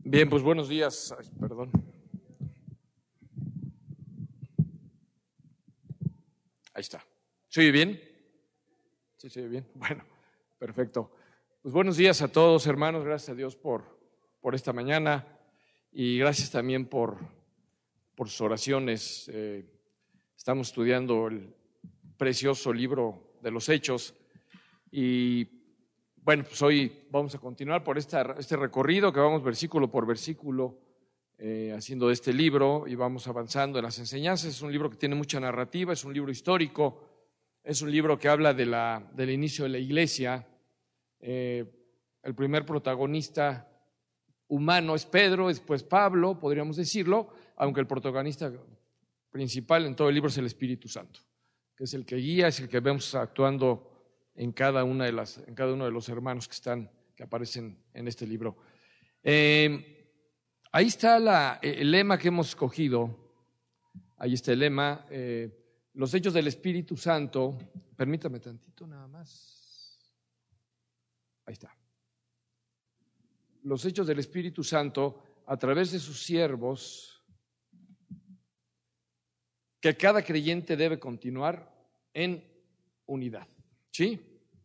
Bien, pues buenos días. Ay, perdón. Ahí está. ¿Se oye bien? Sí, se oye bien. Bueno, perfecto. Pues buenos días a todos, hermanos. Gracias a Dios por esta mañana y gracias también por sus oraciones. Estamos estudiando el precioso libro de los Hechos y bueno, pues hoy vamos a continuar por este recorrido que vamos versículo por versículo haciendo de este libro y vamos avanzando en las enseñanzas. Es un libro que tiene mucha narrativa, es un libro histórico, es un libro que habla del inicio de la iglesia. El primer protagonista humano es Pedro, después Pablo, podríamos decirlo, aunque el protagonista principal en todo el libro es el Espíritu Santo, que es el que guía, es el que vemos actuando en cada uno de los hermanos que aparecen en este libro. Ahí está el lema que hemos escogido. Ahí está el lema, los hechos del Espíritu Santo. Permítame tantito nada más. Ahí está. Los hechos del Espíritu Santo a través de sus siervos, que cada creyente debe continuar en unidad. ¿Sí?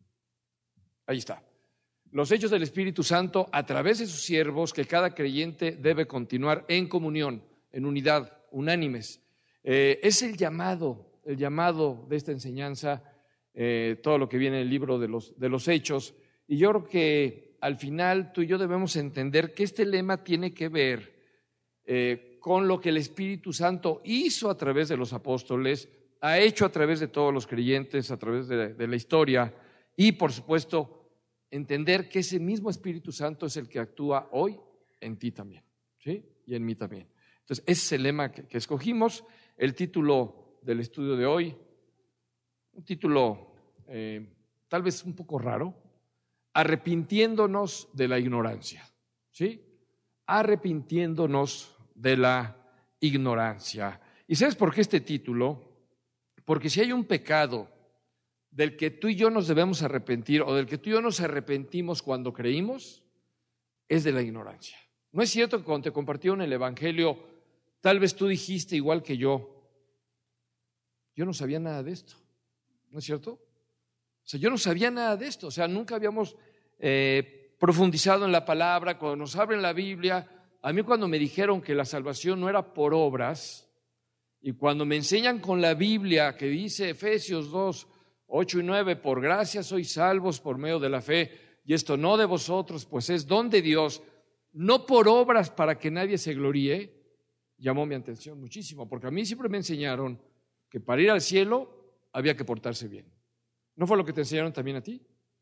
Ahí está. Los hechos del Espíritu Santo a través de sus siervos, que cada creyente debe continuar en comunión, en unidad, unánimes. Es el llamado de esta enseñanza, todo lo que viene en el libro de los Hechos. Y yo creo que al final tú y yo debemos entender que este lema tiene que ver con lo que el Espíritu Santo hizo a través de los apóstoles, ha hecho a través de todos los creyentes, a través de la historia, y por supuesto entender que ese mismo Espíritu Santo es el que actúa hoy en ti también, ¿sí? Y en mí también. Entonces, ese es el lema que escogimos. El título del estudio de hoy, un título tal vez un poco raro, arrepintiéndonos de la ignorancia, ¿sí? Arrepintiéndonos de la ignorancia. ¿Y sabes por qué este título? Porque si hay un pecado del que tú y yo nos debemos arrepentir o del que tú y yo nos arrepentimos cuando creímos, es de la ignorancia. ¿No es cierto que cuando te compartieron el Evangelio, tal vez tú dijiste igual que yo no sabía nada de esto? ¿No es cierto? O sea, yo no sabía nada de esto, o sea, nunca habíamos profundizado en la palabra. Cuando nos abren la Biblia, a mí cuando me dijeron que la salvación no era por obras, y cuando me enseñan con la Biblia que dice Efesios 2, 8 y 9, por gracia sois salvos por medio de la fe, y esto no de vosotros, pues es don de Dios, no por obras para que nadie se gloríe, llamó mi atención muchísimo, porque a mí siempre me enseñaron que para ir al cielo había que portarse bien. ¿No fue lo que te enseñaron también a ti?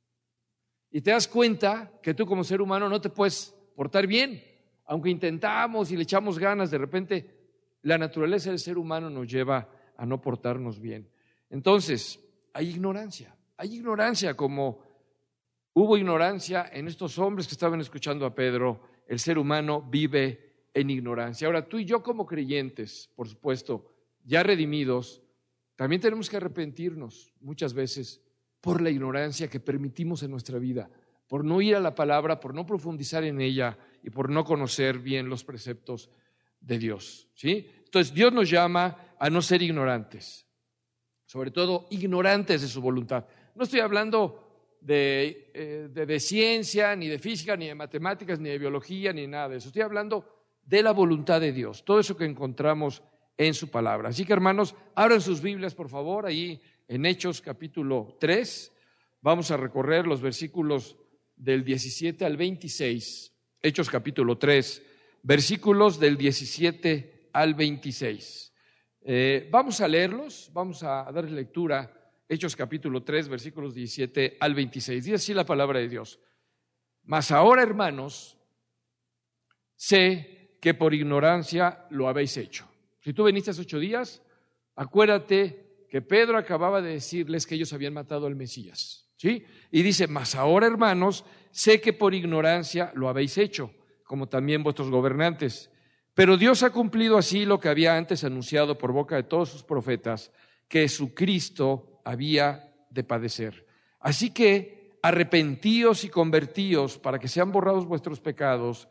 Y te das cuenta que tú como ser humano no te puedes portar bien, aunque intentamos y le echamos ganas, de repente la naturaleza del ser humano nos lleva a no portarnos bien. Entonces, hay ignorancia como hubo ignorancia en estos hombres que estaban escuchando a Pedro. El ser humano vive en ignorancia. Ahora, tú y yo como creyentes, por supuesto, ya redimidos, también tenemos que arrepentirnos muchas veces por la ignorancia que permitimos en nuestra vida, por no ir a la palabra, por no profundizar en ella y por no conocer bien los preceptos de Dios, ¿sí? Entonces, Dios nos llama a no ser ignorantes, sobre todo ignorantes de su voluntad. No estoy hablando de ciencia, ni de física, ni de matemáticas, ni de biología, ni nada de eso. Estoy hablando de la voluntad de Dios, todo eso que encontramos en su palabra. Así que, hermanos, abran sus Biblias, por favor, ahí en Hechos capítulo 3. Vamos a recorrer los versículos del 17 al 26. Hechos capítulo 3, versículos del 17 al 26. Vamos a leerlos, vamos a darles lectura. Hechos capítulo 3, versículos 17 al 26. Dice así la palabra de Dios. Mas ahora, hermanos, sé que por ignorancia lo habéis hecho. Si tú viniste hace 8 días, acuérdate que Pedro acababa de decirles que ellos habían matado al Mesías, ¿sí? Y dice, mas ahora, hermanos, sé que por ignorancia lo habéis hecho, como también vuestros gobernantes. Pero Dios ha cumplido así lo que había antes anunciado por boca de todos sus profetas, que su Cristo había de padecer. Así que arrepentíos y convertíos para que sean borrados vuestros pecados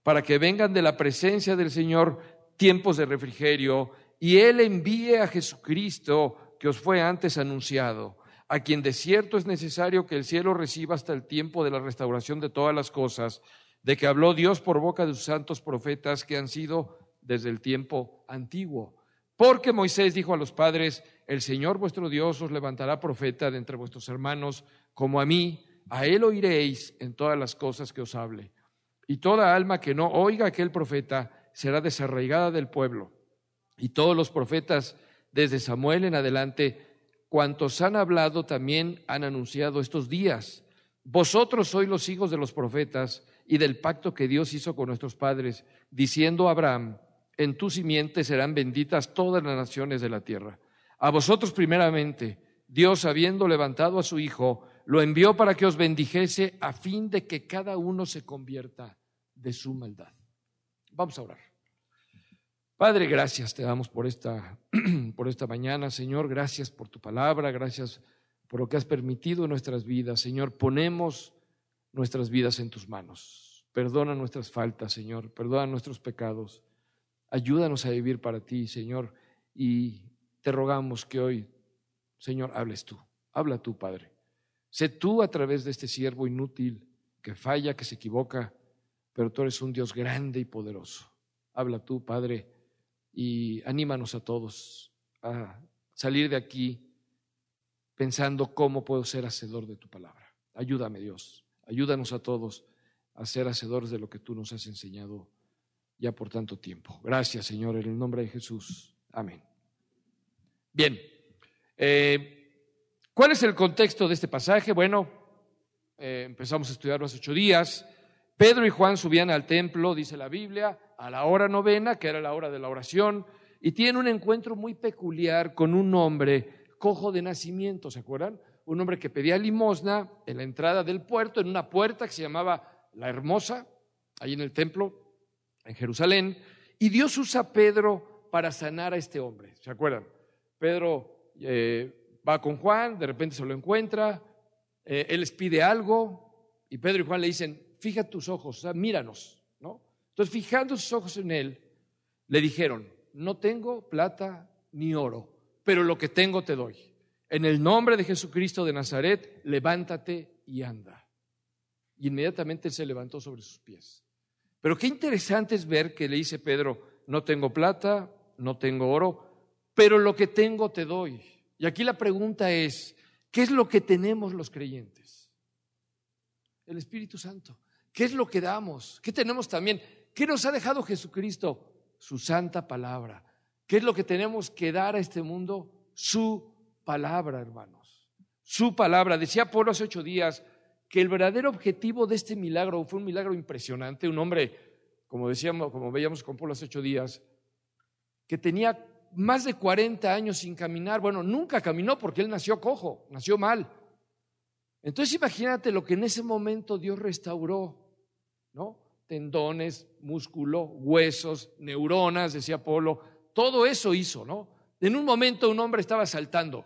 para que vengan de la presencia del Señor tiempos de refrigerio, y Él envíe a Jesucristo que os fue antes anunciado, a quien de cierto es necesario que el cielo reciba hasta el tiempo de la restauración de todas las cosas, de que habló Dios por boca de sus santos profetas que han sido desde el tiempo antiguo. Porque Moisés dijo a los padres: el Señor vuestro Dios os levantará profeta de entre vuestros hermanos, como a mí, a Él oiréis en todas las cosas que os hable. Y toda alma que no oiga a aquel profeta será desarraigada del pueblo. Y todos los profetas, desde Samuel en adelante, cuantos han hablado, también han anunciado estos días. Vosotros sois los hijos de los profetas y del pacto que Dios hizo con nuestros padres, diciendo a Abraham: en tu simiente serán benditas todas las naciones de la tierra. A vosotros primeramente, Dios, habiendo levantado a su Hijo, lo envió para que os bendijese, a fin de que cada uno se convierta de su maldad. Vamos a orar. Padre, gracias te damos por esta mañana, Señor. Gracias por tu palabra, gracias por lo que has permitido en nuestras vidas. Señor, ponemos nuestras vidas en tus manos. Perdona nuestras faltas, Señor, perdona nuestros pecados. Ayúdanos a vivir para ti, Señor, y te rogamos que hoy, Señor, hables tú. Habla tú, Padre. Sé tú a través de este siervo inútil que falla, que se equivoca, pero tú eres un Dios grande y poderoso. Habla tú, Padre, y anímanos a todos a salir de aquí pensando cómo puedo ser hacedor de tu palabra. Ayúdame, Dios. Ayúdanos a todos a ser hacedores de lo que tú nos has enseñado ya por tanto tiempo. Gracias, Señor, en el nombre de Jesús. Amén. Bien, ¿cuál es el contexto de este pasaje? Bueno, empezamos a estudiarlo hace 8 días. Pedro y Juan subían al templo, dice la Biblia, a la hora novena, que era la hora de la oración, y tienen un encuentro muy peculiar con un hombre cojo de nacimiento, ¿se acuerdan? Un hombre que pedía limosna en la entrada del puerto, en una puerta que se llamaba La Hermosa, ahí en el templo, en Jerusalén, y Dios usa a Pedro para sanar a este hombre, ¿se acuerdan? Pedro va con Juan, de repente se lo encuentra, él les pide algo, y Pedro y Juan le dicen: fija tus ojos, o sea, míranos, ¿no? Entonces, fijando sus ojos en él, le dijeron: no tengo plata ni oro, pero lo que tengo te doy. En el nombre de Jesucristo de Nazaret, levántate y anda. Y inmediatamente él se levantó sobre sus pies. Pero qué interesante es ver que le dice Pedro: no tengo plata, no tengo oro, pero lo que tengo te doy. Y aquí la pregunta es: ¿qué es lo que tenemos los creyentes? El Espíritu Santo. ¿Qué es lo que damos? ¿Qué tenemos también? ¿Qué nos ha dejado Jesucristo? Su santa palabra. ¿Qué es lo que tenemos que dar a este mundo? Su palabra, hermanos. Su palabra. Decía Pablo hace 8 días que el verdadero objetivo de este milagro fue un milagro impresionante. Un hombre, como veíamos con Pablo hace 8 días, que tenía más de 40 años sin caminar. Bueno, nunca caminó porque él nació cojo, nació mal. Entonces imagínate lo que en ese momento Dios restauró, ¿no? Tendones, músculo, huesos, neuronas, decía Pablo, todo eso hizo, ¿no? En un momento un hombre estaba saltando.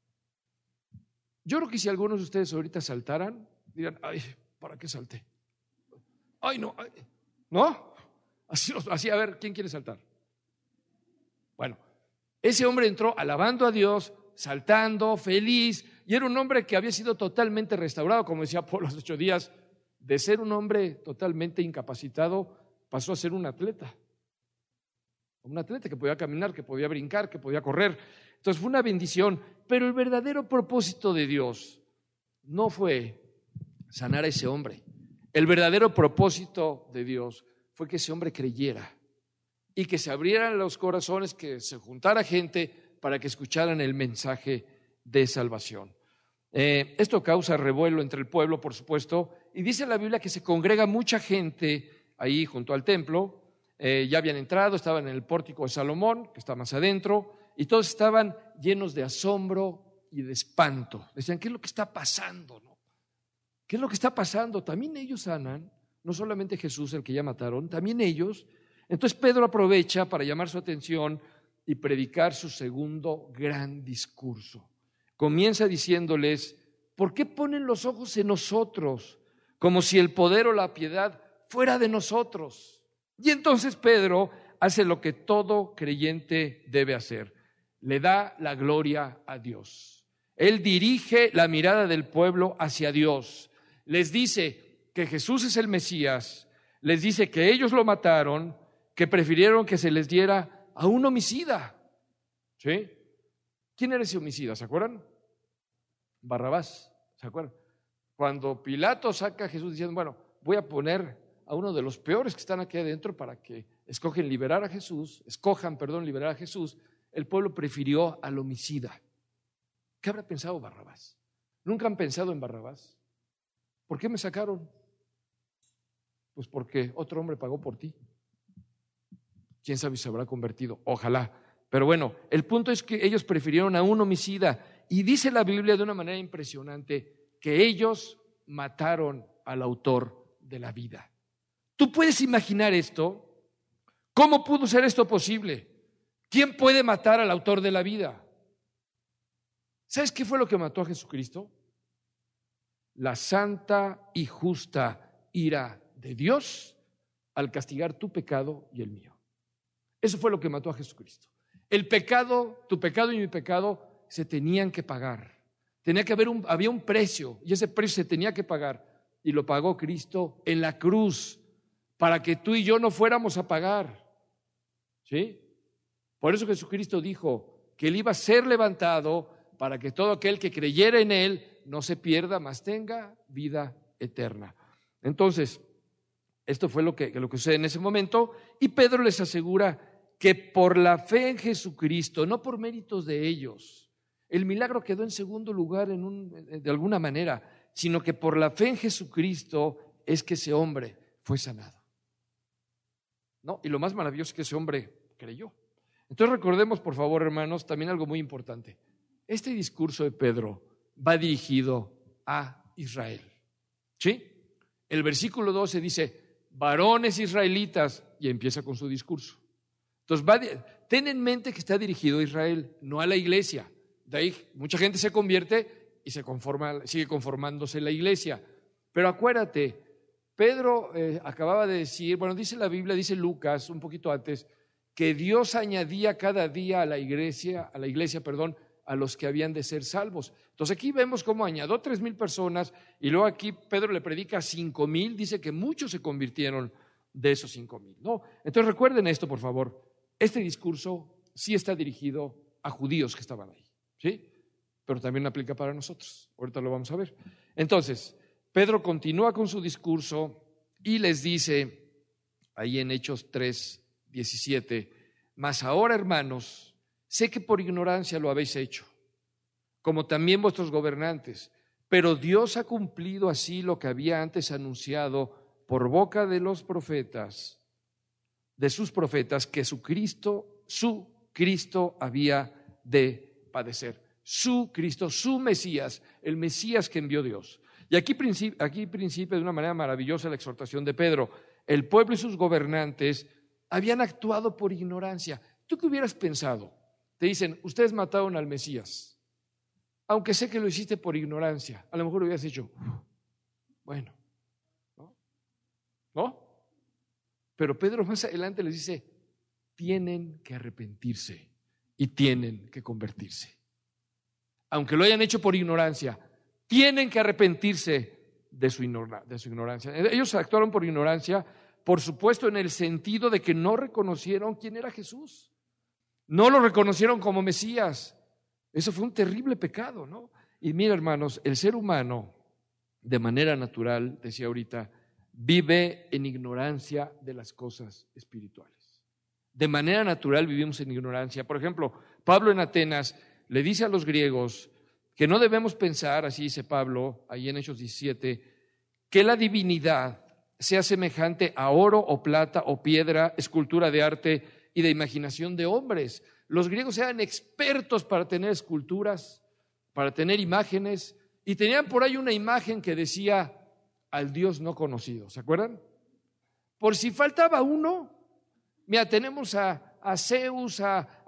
Yo creo que si algunos de ustedes ahorita saltaran, dirían: ay, ¿para qué salté? Ay, no, ay, ¿no? Así, a ver, ¿quién quiere saltar? Bueno, ese hombre entró alabando a Dios, saltando, feliz, y era un hombre que había sido totalmente restaurado, como decía Pablo hace 8 días. De ser un hombre totalmente incapacitado, pasó a ser un atleta que podía caminar, que podía brincar, que podía correr. Entonces fue una bendición, pero el verdadero propósito de Dios no fue sanar a ese hombre. El verdadero propósito de Dios fue que ese hombre creyera y que se abrieran los corazones, que se juntara gente para que escucharan el mensaje de salvación. Esto causa revuelo entre el pueblo, por supuesto, y dice la Biblia que se congrega mucha gente ahí junto al templo. Ya habían entrado, estaban en el pórtico de Salomón, que está más adentro, y todos estaban llenos de asombro y de espanto. Decían: ¿qué es lo que está pasando, no? ¿Qué es lo que está pasando? También ellos sanan, no solamente Jesús, el que ya mataron, también ellos. Entonces Pedro aprovecha para llamar su atención y predicar su segundo gran discurso. Comienza diciéndoles: ¿por qué ponen los ojos en nosotros, como si el poder o la piedad fuera de nosotros? Y entonces Pedro hace lo que todo creyente debe hacer. Le da la gloria a Dios. Él dirige la mirada del pueblo hacia Dios. Les dice que Jesús es el Mesías. Les dice que ellos lo mataron, que prefirieron que se les diera a un homicida. ¿Sí? ¿Quién era ese homicida? ¿Se acuerdan? Barrabás. ¿Se acuerdan? Cuando Pilato saca a Jesús diciendo, bueno, voy a poner a uno de los peores que están aquí adentro para que escojan liberar a Jesús, liberar a Jesús, el pueblo prefirió al homicida. ¿Qué habrá pensado Barrabás? ¿Nunca han pensado en Barrabás? ¿Por qué me sacaron? Pues porque otro hombre pagó por ti. ¿Quién sabe si se habrá convertido? Ojalá. Pero bueno, el punto es que ellos prefirieron a un homicida. Y dice la Biblia de una manera impresionante que ellos mataron al autor de la vida. ¿Tú puedes imaginar esto? ¿Cómo pudo ser esto posible? ¿Quién puede matar al autor de la vida? ¿Sabes qué fue lo que mató a Jesucristo? La santa y justa ira de Dios al castigar tu pecado y el mío. Eso fue lo que mató a Jesucristo. El pecado, tu pecado y mi pecado se tenían que pagar. Había un precio y ese precio se tenía que pagar y lo pagó Cristo en la cruz para que tú y yo no fuéramos a pagar. ¿Sí? Por eso Jesucristo dijo que Él iba a ser levantado para que todo aquel que creyera en Él no se pierda, mas tenga vida eterna. Entonces, esto fue lo que sucede en ese momento, y Pedro les asegura que por la fe en Jesucristo, no por méritos de ellos, el milagro quedó en segundo lugar de alguna manera, sino que por la fe en Jesucristo es que ese hombre fue sanado. ¿No? Y lo más maravilloso es que ese hombre creyó. Entonces recordemos, por favor, hermanos, también algo muy importante. Este discurso de Pedro va dirigido a Israel. ¿Sí? El versículo 12 dice, varones israelitas, y empieza con su discurso. Entonces, ten en mente que está dirigido a Israel, no a la iglesia. De ahí mucha gente se convierte y sigue conformándose la iglesia. Pero acuérdate, Pedro acababa de decir, bueno, dice la Biblia, dice Lucas un poquito antes, que Dios añadía cada día a la iglesia, a los que habían de ser salvos. Entonces aquí vemos cómo añadió 3,000 personas y luego aquí Pedro le predica a 5,000, dice que muchos se convirtieron de esos 5,000. ¿No? Entonces recuerden esto, por favor, este discurso sí está dirigido a judíos que estaban ahí, ¿sí? Pero también aplica para nosotros, ahorita lo vamos a ver. Entonces, Pedro continúa con su discurso y les dice, ahí en Hechos 3:17, mas ahora, hermanos, sé que por ignorancia lo habéis hecho, como también vuestros gobernantes, pero Dios ha cumplido así lo que había antes anunciado por boca de los profetas, de sus profetas, que su Cristo había de padecer. Su Cristo, su Mesías, el Mesías que envió Dios. Y aquí principia de una manera maravillosa la exhortación de Pedro. El pueblo y sus gobernantes habían actuado por ignorancia. ¿Tú qué hubieras pensado? Te dicen, ustedes mataron al Mesías, aunque sé que lo hiciste por ignorancia. A lo mejor lo hubieras dicho, bueno, ¿no? Pero Pedro más adelante les dice, tienen que arrepentirse y tienen que convertirse. Aunque lo hayan hecho por ignorancia, tienen que arrepentirse de su ignorancia. Ellos actuaron por ignorancia, por supuesto, en el sentido de que no reconocieron quién era Jesús. No lo reconocieron como Mesías. Eso fue un terrible pecado, ¿no? Y mira, hermanos, el ser humano, de manera natural, decía ahorita, vive en ignorancia de las cosas espirituales. De manera natural vivimos en ignorancia. Por ejemplo, Pablo en Atenas le dice a los griegos que no debemos pensar, así dice Pablo, ahí en Hechos 17, que la divinidad sea semejante a oro o plata o piedra, escultura de arte y de imaginación de hombres. Los griegos eran expertos para tener esculturas, para tener imágenes, y tenían por ahí una imagen que decía al Dios no conocido, ¿se acuerdan? Por si faltaba uno, mira, tenemos a Zeus,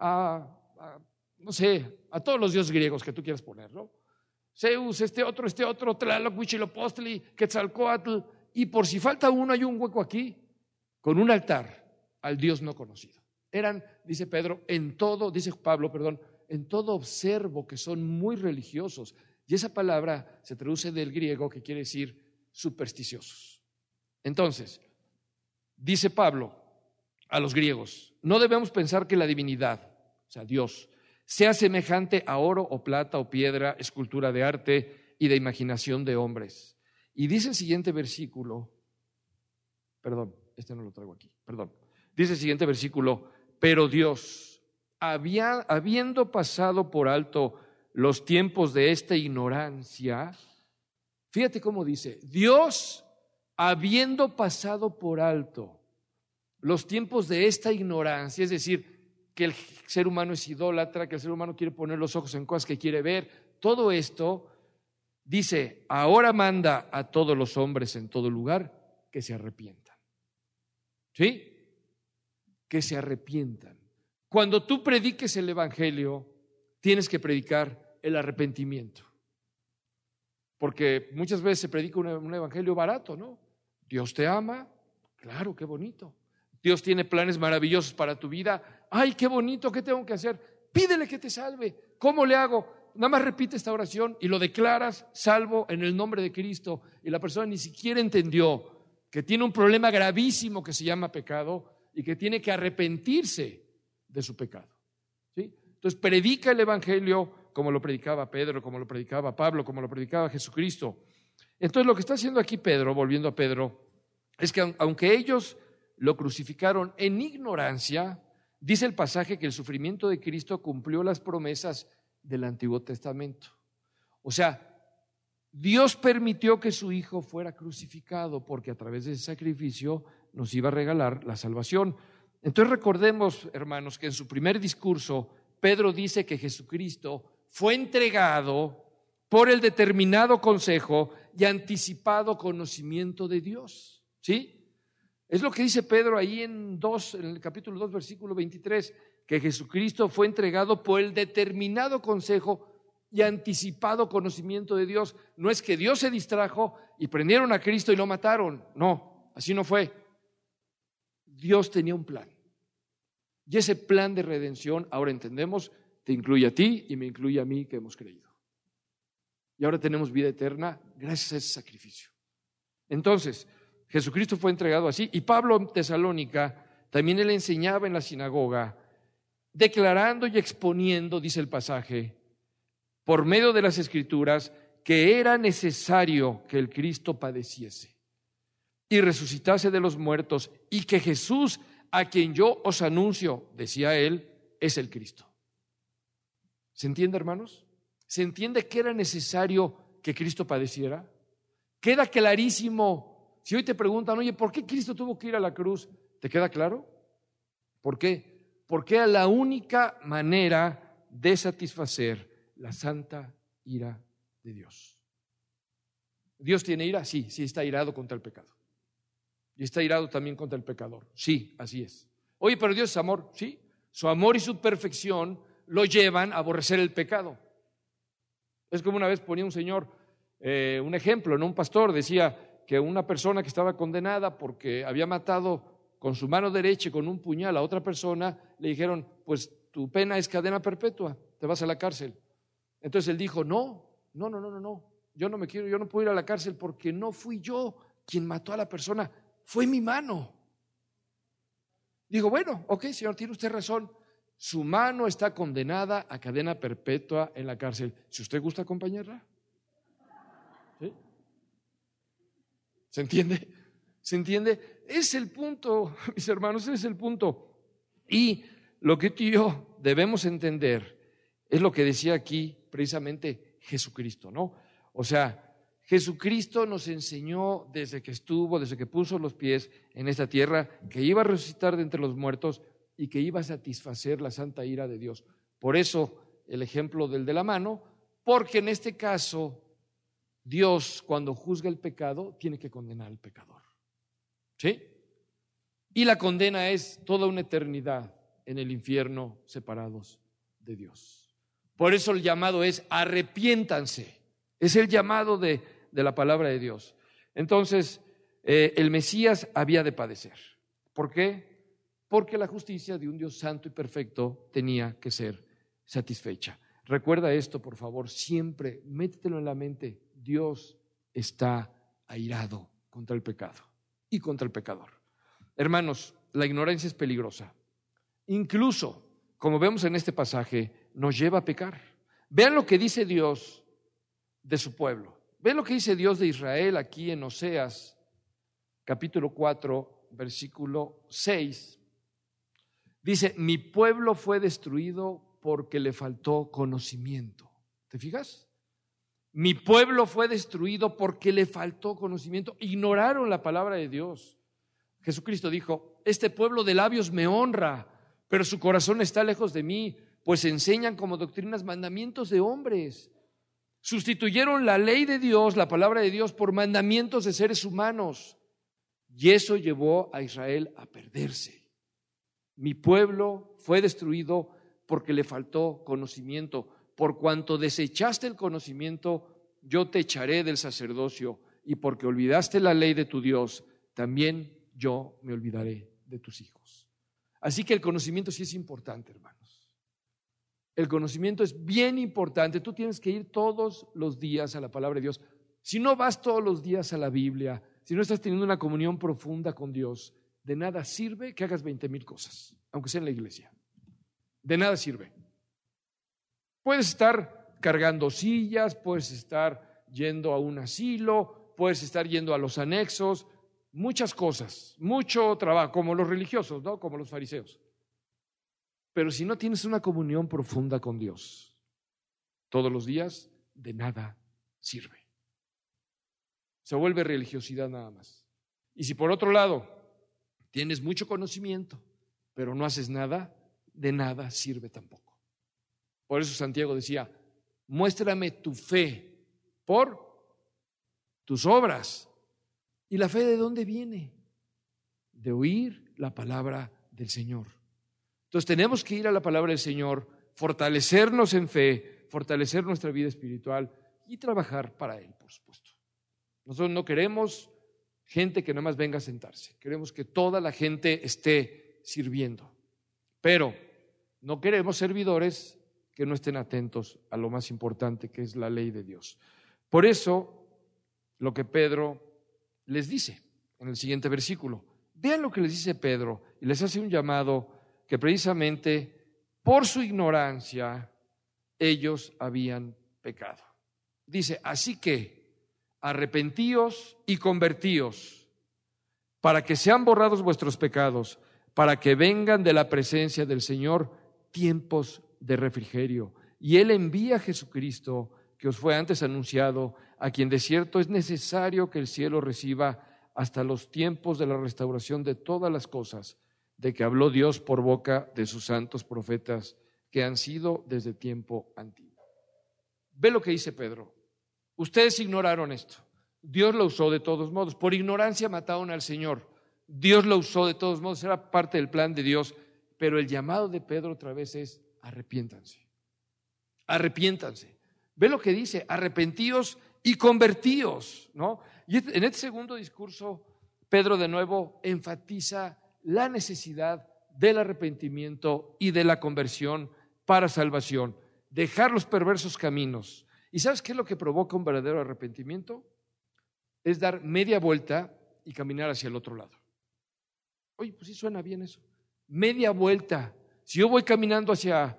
no sé, a todos los dioses griegos que tú quieras poner, ¿no? Zeus, este otro, Tlaloc, Huitzilopochtli, Quetzalcóatl, y por si falta uno hay un hueco aquí, con un altar. al Dios no conocido. Eran, dice Pablo, en todo observo que son muy religiosos. Y esa palabra se traduce del griego que quiere decir supersticiosos. Entonces, dice Pablo a los griegos, no debemos pensar que la divinidad, o sea, Dios, sea semejante a oro o plata o piedra, escultura de arte y de imaginación de hombres. Y dice el siguiente versículo, dice el siguiente versículo, pero Dios, habiendo pasado por alto los tiempos de esta ignorancia, fíjate cómo dice, Dios, habiendo pasado por alto los tiempos de esta ignorancia, es decir, que el ser humano es idólatra, que el ser humano quiere poner los ojos en cosas que quiere ver, todo esto, dice, ahora manda a todos los hombres en todo lugar que se arrepientan. ¿Sí? Que se arrepientan. Cuando tú prediques el evangelio, tienes que predicar el arrepentimiento. Porque muchas veces se predica un evangelio barato, ¿no? Dios te ama, claro, qué bonito. Dios tiene planes maravillosos para tu vida. Ay, qué bonito, ¿qué tengo que hacer? Pídele que te salve. ¿Cómo le hago? Nada más repite esta oración y lo declaras salvo en el nombre de Cristo. Y la persona ni siquiera entendió que tiene un problema gravísimo que se llama pecado y que tiene que arrepentirse de su pecado. ¿Sí? Entonces predica el evangelio como lo predicaba Pedro, como lo predicaba Pablo, como lo predicaba Jesucristo. Entonces lo que está haciendo aquí Pedro, volviendo a Pedro, es que aunque ellos lo crucificaron en ignorancia, dice el pasaje que el sufrimiento de Cristo cumplió las promesas del Antiguo Testamento. O sea, Dios permitió que su Hijo fuera crucificado porque a través de ese sacrificio nos iba a regalar la salvación. Entonces recordemos, hermanos, que en su primer discurso Pedro dice que Jesucristo fue entregado por el determinado consejo y anticipado conocimiento de Dios. ¿Sí? Es lo que dice Pedro ahí en el capítulo 2, versículo 23, que Jesucristo fue entregado por el determinado consejo y anticipado conocimiento de Dios. No es que Dios se distrajo y prendieron a Cristo y lo mataron. No, así no fue. Dios tenía un plan. Y ese plan de redención, ahora entendemos, te incluye a ti y me incluye a mí que hemos creído. Y ahora tenemos vida eterna gracias a ese sacrificio. Entonces, Jesucristo fue entregado así. Y Pablo en Tesalónica también él enseñaba en la sinagoga, declarando y exponiendo, dice el pasaje, por medio de las Escrituras, que era necesario que el Cristo padeciese y resucitase de los muertos, y que Jesús, a quien yo os anuncio, decía él, es el Cristo. ¿Se entiende, hermanos? ¿Se entiende que era necesario que Cristo padeciera? Queda clarísimo. Si hoy te preguntan, oye, ¿por qué Cristo tuvo que ir a la cruz? ¿Te queda claro? ¿Por qué? Porque era la única manera de satisfacer la santa ira de Dios. ¿Dios tiene ira? Sí, está irado contra el pecado. Y está irado también contra el pecador. Sí, así es. Oye, pero Dios es amor. Sí, su amor y su perfección lo llevan a aborrecer el pecado. Es como una vez ponía un señor, un ejemplo, ¿no? Un pastor decía que una persona que estaba condenada porque había matado con su mano derecha y con un puñal a otra persona, le dijeron, pues tu pena es cadena perpetua, te vas a la cárcel. Entonces él dijo, no, yo no puedo ir a la cárcel porque no fui yo quien mató a la persona, fue mi mano. Digo, bueno, ok, señor, tiene usted razón, su mano está condenada a cadena perpetua en la cárcel. Si usted gusta acompañarla. ¿Sí? ¿Se entiende? ¿Se entiende? Es el punto, mis hermanos, es el punto. Y lo que tú y yo debemos entender es lo que decía aquí precisamente Jesucristo, ¿no? O sea, Jesucristo nos enseñó desde que puso los pies en esta tierra, que iba a resucitar de entre los muertos y que iba a satisfacer la santa ira de Dios. Por eso el ejemplo del de la mano, porque en este caso Dios, cuando juzga el pecado, tiene que condenar al pecador. ¿Sí? Y la condena es toda una eternidad en el infierno separados de Dios. Por eso el llamado es arrepiéntanse. Es el llamado de la palabra de Dios. Entonces, el Mesías había de padecer. ¿Por qué? porque la justicia de un Dios santo y perfecto tenía que ser satisfecha. Recuerda esto, por favor, siempre, métetelo en la mente, Dios está airado contra el pecado y contra el pecador. Hermanos, la ignorancia es peligrosa. Incluso, como vemos en este pasaje, nos lleva a pecar. Vean lo que dice Dios de su pueblo. Vean lo que dice Dios de Israel aquí en Oseas, capítulo 4, versículo 6. Dice, mi pueblo fue destruido porque le faltó conocimiento. ¿Te fijas? Mi pueblo fue destruido porque le faltó conocimiento. Ignoraron la palabra de Dios. Jesucristo dijo, este pueblo de labios me honra, pero su corazón está lejos de mí, pues enseñan como doctrinas mandamientos de hombres. Sustituyeron la ley de Dios, la palabra de Dios, por mandamientos de seres humanos. Y eso llevó a Israel a perderse. Mi pueblo fue destruido porque le faltó conocimiento. Por cuanto desechaste el conocimiento, yo te echaré del sacerdocio, y porque olvidaste la ley de tu Dios, también yo me olvidaré de tus hijos. Así que el conocimiento sí es importante, hermanos. El conocimiento es bien importante. Tú tienes que ir todos los días a la palabra de Dios. Si no vas todos los días a la Biblia, si no estás teniendo una comunión profunda con Dios, de nada sirve que hagas 20,000 cosas, aunque sea en la iglesia. De nada sirve. Puedes estar cargando sillas, puedes estar yendo a un asilo, puedes estar yendo a los anexos, muchas cosas, mucho trabajo, como los religiosos, ¿no? Como los fariseos. Pero si no tienes una comunión profunda con Dios todos los días, de nada sirve. Se vuelve religiosidad nada más. Y si por otro lado tienes mucho conocimiento, pero no haces nada, de nada sirve tampoco. Por eso Santiago decía, muéstrame tu fe por tus obras. ¿Y la fe de dónde viene? De oír la palabra del Señor. Entonces tenemos que ir a la palabra del Señor, fortalecernos en fe, fortalecer nuestra vida espiritual y trabajar para Él, por supuesto. Nosotros no queremos gente que nada más venga a sentarse, queremos que toda la gente esté sirviendo, pero no queremos servidores que no estén atentos a lo más importante, que es la ley de Dios. Por eso, lo que Pedro les dice en el siguiente versículo, vean lo que les dice Pedro y les hace un llamado que precisamente por su ignorancia ellos habían pecado. Dice, así que arrepentíos y convertíos para que sean borrados vuestros pecados, para que vengan de la presencia del Señor tiempos de refrigerio. Y Él envía a Jesucristo, que os fue antes anunciado, a quien de cierto es necesario que el cielo reciba hasta los tiempos de la restauración de todas las cosas, de que habló Dios por boca de sus santos profetas, que han sido desde tiempo antiguo. Ve lo que dice Pedro. Ustedes ignoraron esto. Dios lo usó de todos modos. Por ignorancia mataron al Señor. Dios lo usó de todos modos. Era parte del plan de Dios. Pero el llamado de Pedro otra vez es arrepiéntanse. Arrepiéntanse. Ve lo que dice, arrepentíos y convertíos, ¿no? Y en este segundo discurso, Pedro de nuevo enfatiza la necesidad del arrepentimiento y de la conversión para salvación. Dejar los perversos caminos. ¿Y sabes qué es lo que provoca un verdadero arrepentimiento? Es dar media vuelta y caminar hacia el otro lado. Oye, pues sí suena bien eso. Media vuelta. Si yo voy caminando hacia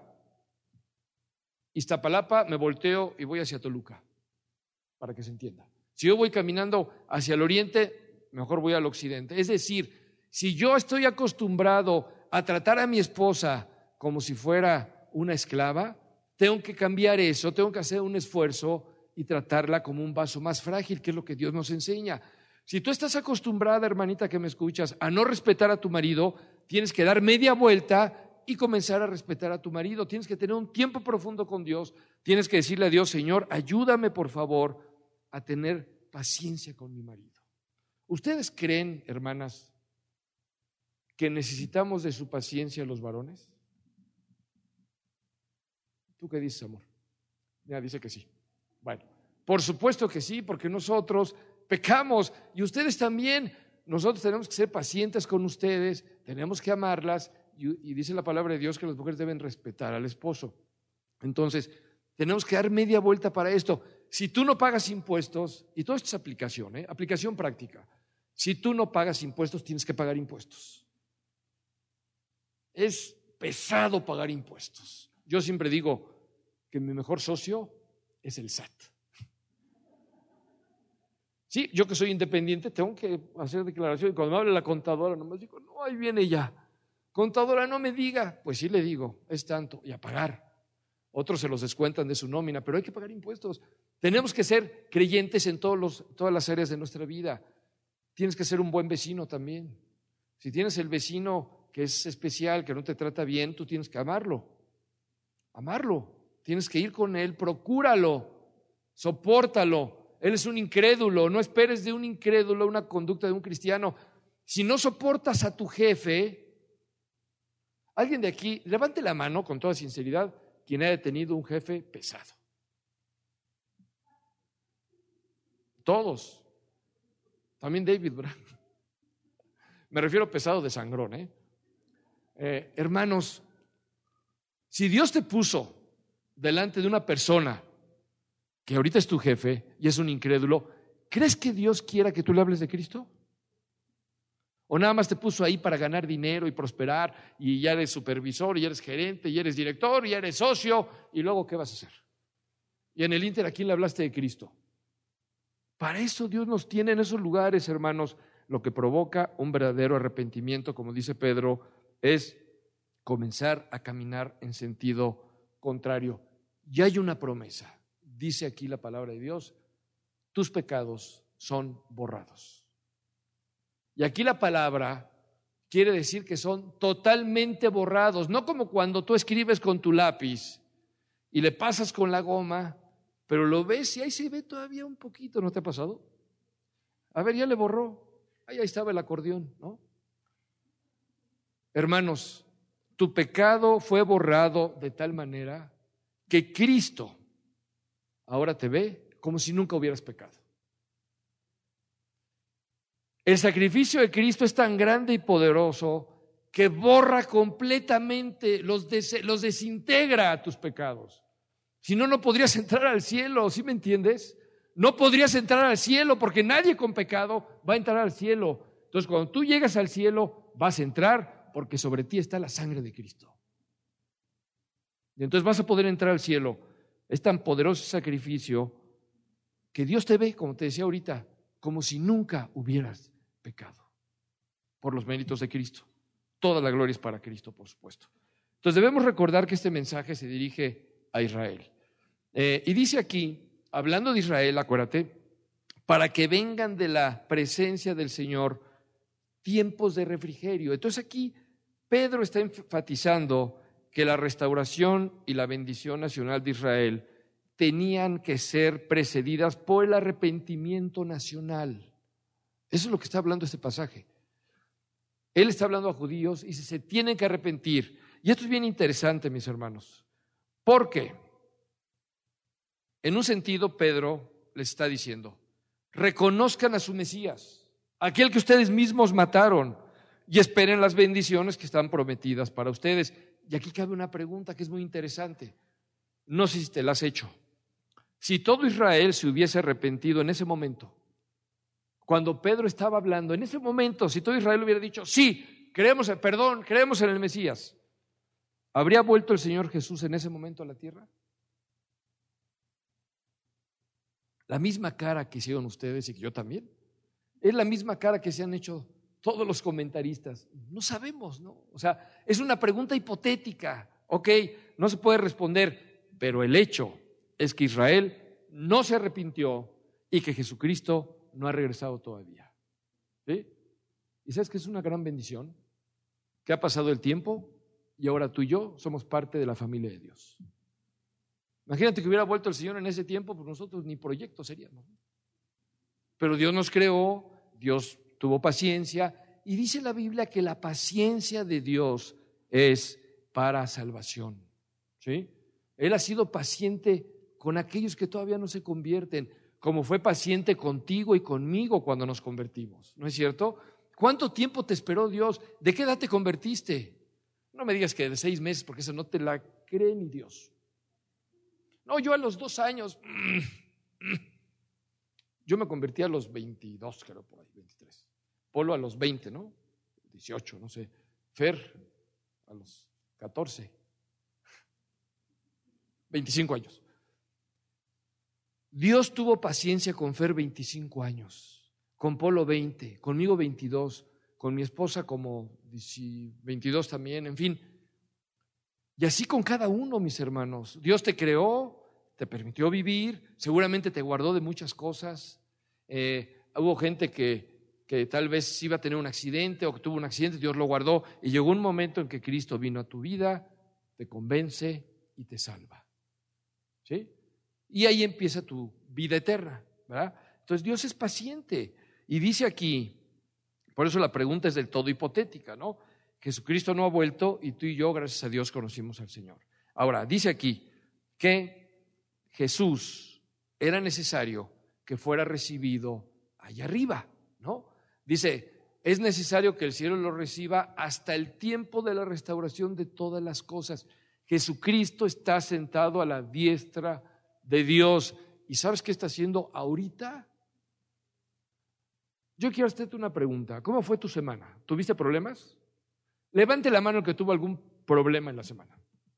Iztapalapa, me volteo y voy hacia Toluca, para que se entienda. Si yo voy caminando hacia el oriente, mejor voy al occidente. Es decir, si yo estoy acostumbrado a tratar a mi esposa como si fuera una esclava, tengo que cambiar eso, tengo que hacer un esfuerzo y tratarla como un vaso más frágil, que es lo que Dios nos enseña. Si tú estás acostumbrada, hermanita que me escuchas, a no respetar a tu marido, tienes que dar media vuelta y comenzar a respetar a tu marido. Tienes que tener un tiempo profundo con Dios. Tienes que decirle a Dios, Señor, ayúdame por favor a tener paciencia con mi marido. ¿Ustedes creen, hermanas, que necesitamos de su paciencia los varones? ¿Tú qué dices, amor? Ya dice que sí. Bueno, por supuesto que sí, porque nosotros pecamos y ustedes también. nosotros tenemos que ser pacientes con ustedes, tenemos que amarlas y dice la palabra de Dios que las mujeres deben respetar al esposo. Entonces, tenemos que dar media vuelta para esto. Si tú no pagas impuestos, y todo esto es aplicación, aplicación práctica, si tú no pagas impuestos, tienes que pagar impuestos. Es pesado pagar impuestos. Yo siempre digo que mi mejor socio es el SAT. Sí, yo que soy independiente tengo que hacer declaración y cuando me habla la contadora nomás digo, no, ahí viene ya. Contadora, no me diga. Pues sí le digo, es tanto, y a pagar. Otros se los descuentan de su nómina, pero hay que pagar impuestos. Tenemos que ser creyentes en todas las áreas de nuestra vida. Tienes que ser un buen vecino también. Si tienes el vecino que es especial, que no te trata bien, tú tienes que amarlo. Amarlo. Tienes que ir con él, procúralo, sopórtalo. Él es un incrédulo, no esperes de un incrédulo una conducta de un cristiano. Si no soportas a tu jefe, alguien de aquí, levante la mano con toda sinceridad, quien haya tenido un jefe pesado. Todos. También David, ¿verdad? Me refiero pesado de sangrón, hermanos, si Dios te puso delante de una persona que ahorita es tu jefe y es un incrédulo, ¿crees que Dios quiera que tú le hables de Cristo? ¿O nada más te puso ahí para ganar dinero y prosperar y ya eres supervisor y eres gerente y eres director y eres socio y luego qué vas a hacer? Y en el ínter, ¿a quién le hablaste de Cristo? Para eso Dios nos tiene en esos lugares, hermanos. Lo que provoca un verdadero arrepentimiento, como dice Pedro, es comenzar a caminar en sentido contrario. Y hay una promesa. Dice aquí la palabra de Dios, tus pecados son borrados. Y aquí la palabra quiere decir que son totalmente borrados, no como cuando tú escribes con tu lápiz y le pasas con la goma, pero lo ves y ahí se ve todavía un poquito, ¿no te ha pasado? A ver, ya le borró, ahí estaba el acordeón, ¿no? Hermanos, tu pecado fue borrado de tal manera que Cristo ahora te ve como si nunca hubieras pecado. El sacrificio de Cristo es tan grande y poderoso que borra completamente, los desintegra a tus pecados. Si no, no podrías entrar al cielo, ¿sí me entiendes? No podrías entrar al cielo porque nadie con pecado va a entrar al cielo. Entonces, cuando tú llegas al cielo, vas a entrar porque sobre ti está la sangre de Cristo. Y entonces vas a poder entrar al cielo. Es tan poderoso ese sacrificio que Dios te ve, como te decía ahorita, como si nunca hubieras pecado por los méritos de Cristo. Toda la gloria es para Cristo, por supuesto. Entonces debemos recordar que este mensaje se dirige a Israel. Y dice aquí, hablando de Israel, acuérdate, para que vengan de la presencia del Señor tiempos de refrigerio. Entonces aquí Pedro está enfatizando que la restauración y la bendición nacional de Israel tenían que ser precedidas por el arrepentimiento nacional. Eso es lo que está hablando este pasaje. Él está hablando a judíos y dice, se tienen que arrepentir. Y esto es bien interesante, mis hermanos, porque en un sentido Pedro les está diciendo, reconozcan a su Mesías, aquel que ustedes mismos mataron, y esperen las bendiciones que están prometidas para ustedes. Y aquí cabe una pregunta que es muy interesante. No sé si te la has hecho. Si todo Israel se hubiese arrepentido en ese momento, cuando Pedro estaba hablando, en ese momento, si todo Israel hubiera dicho, sí, creemos en el Mesías, ¿habría vuelto el Señor Jesús en ese momento a la tierra? La misma cara que hicieron ustedes y que yo también, es la misma cara que se han hecho todos los comentaristas. No sabemos, ¿no? O sea, es una pregunta hipotética, ok, no se puede responder, pero el hecho es que Israel no se arrepintió y que Jesucristo no ha regresado todavía. ¿Sí? ¿Y sabes que es una gran bendición? Que ha pasado el tiempo y ahora tú y yo somos parte de la familia de Dios. Imagínate que hubiera vuelto el Señor en ese tiempo, pues nosotros ni proyectos seríamos. Pero Dios nos creó, Dios tuvo paciencia y dice la Biblia que la paciencia de Dios es para salvación. ¿Sí? Él ha sido paciente con aquellos que todavía no se convierten, como fue paciente contigo y conmigo cuando nos convertimos, ¿no es cierto? ¿Cuánto tiempo te esperó Dios? ¿De qué edad te convertiste? No me digas que de 6 meses, porque eso no te la cree ni Dios. No, yo a los 2 años. Yo me convertí a los 22, creo, por ahí, 23. Polo a los 20, ¿no? 18, no sé. Fer a los 14. 25 años. Dios tuvo paciencia con Fer 25 años, con Polo 20, conmigo 22, con mi esposa como 22 también, en fin. Y así con cada uno, mis hermanos. Dios te creó, te permitió vivir, seguramente te guardó de muchas cosas. Hubo gente que tal vez iba a tener un accidente o que tuvo un accidente, Dios lo guardó y llegó un momento en que Cristo vino a tu vida, te convence y te salva. ¿Sí? Y ahí empieza tu vida eterna, ¿verdad? Entonces Dios es paciente y dice aquí, por eso la pregunta es del todo hipotética, ¿no? Jesucristo no ha vuelto y tú y yo, gracias a Dios, conocimos al Señor. Ahora, dice aquí que Jesús era necesario que fuera recibido allá arriba, ¿no? Dice, es necesario que el cielo lo reciba hasta el tiempo de la restauración de todas las cosas. Jesucristo está sentado a la diestra de Dios. ¿Y sabes qué está haciendo ahorita? Yo quiero hacerte una pregunta. ¿Cómo fue tu semana? ¿Tuviste problemas? Levante la mano el que tuvo algún problema en la semana.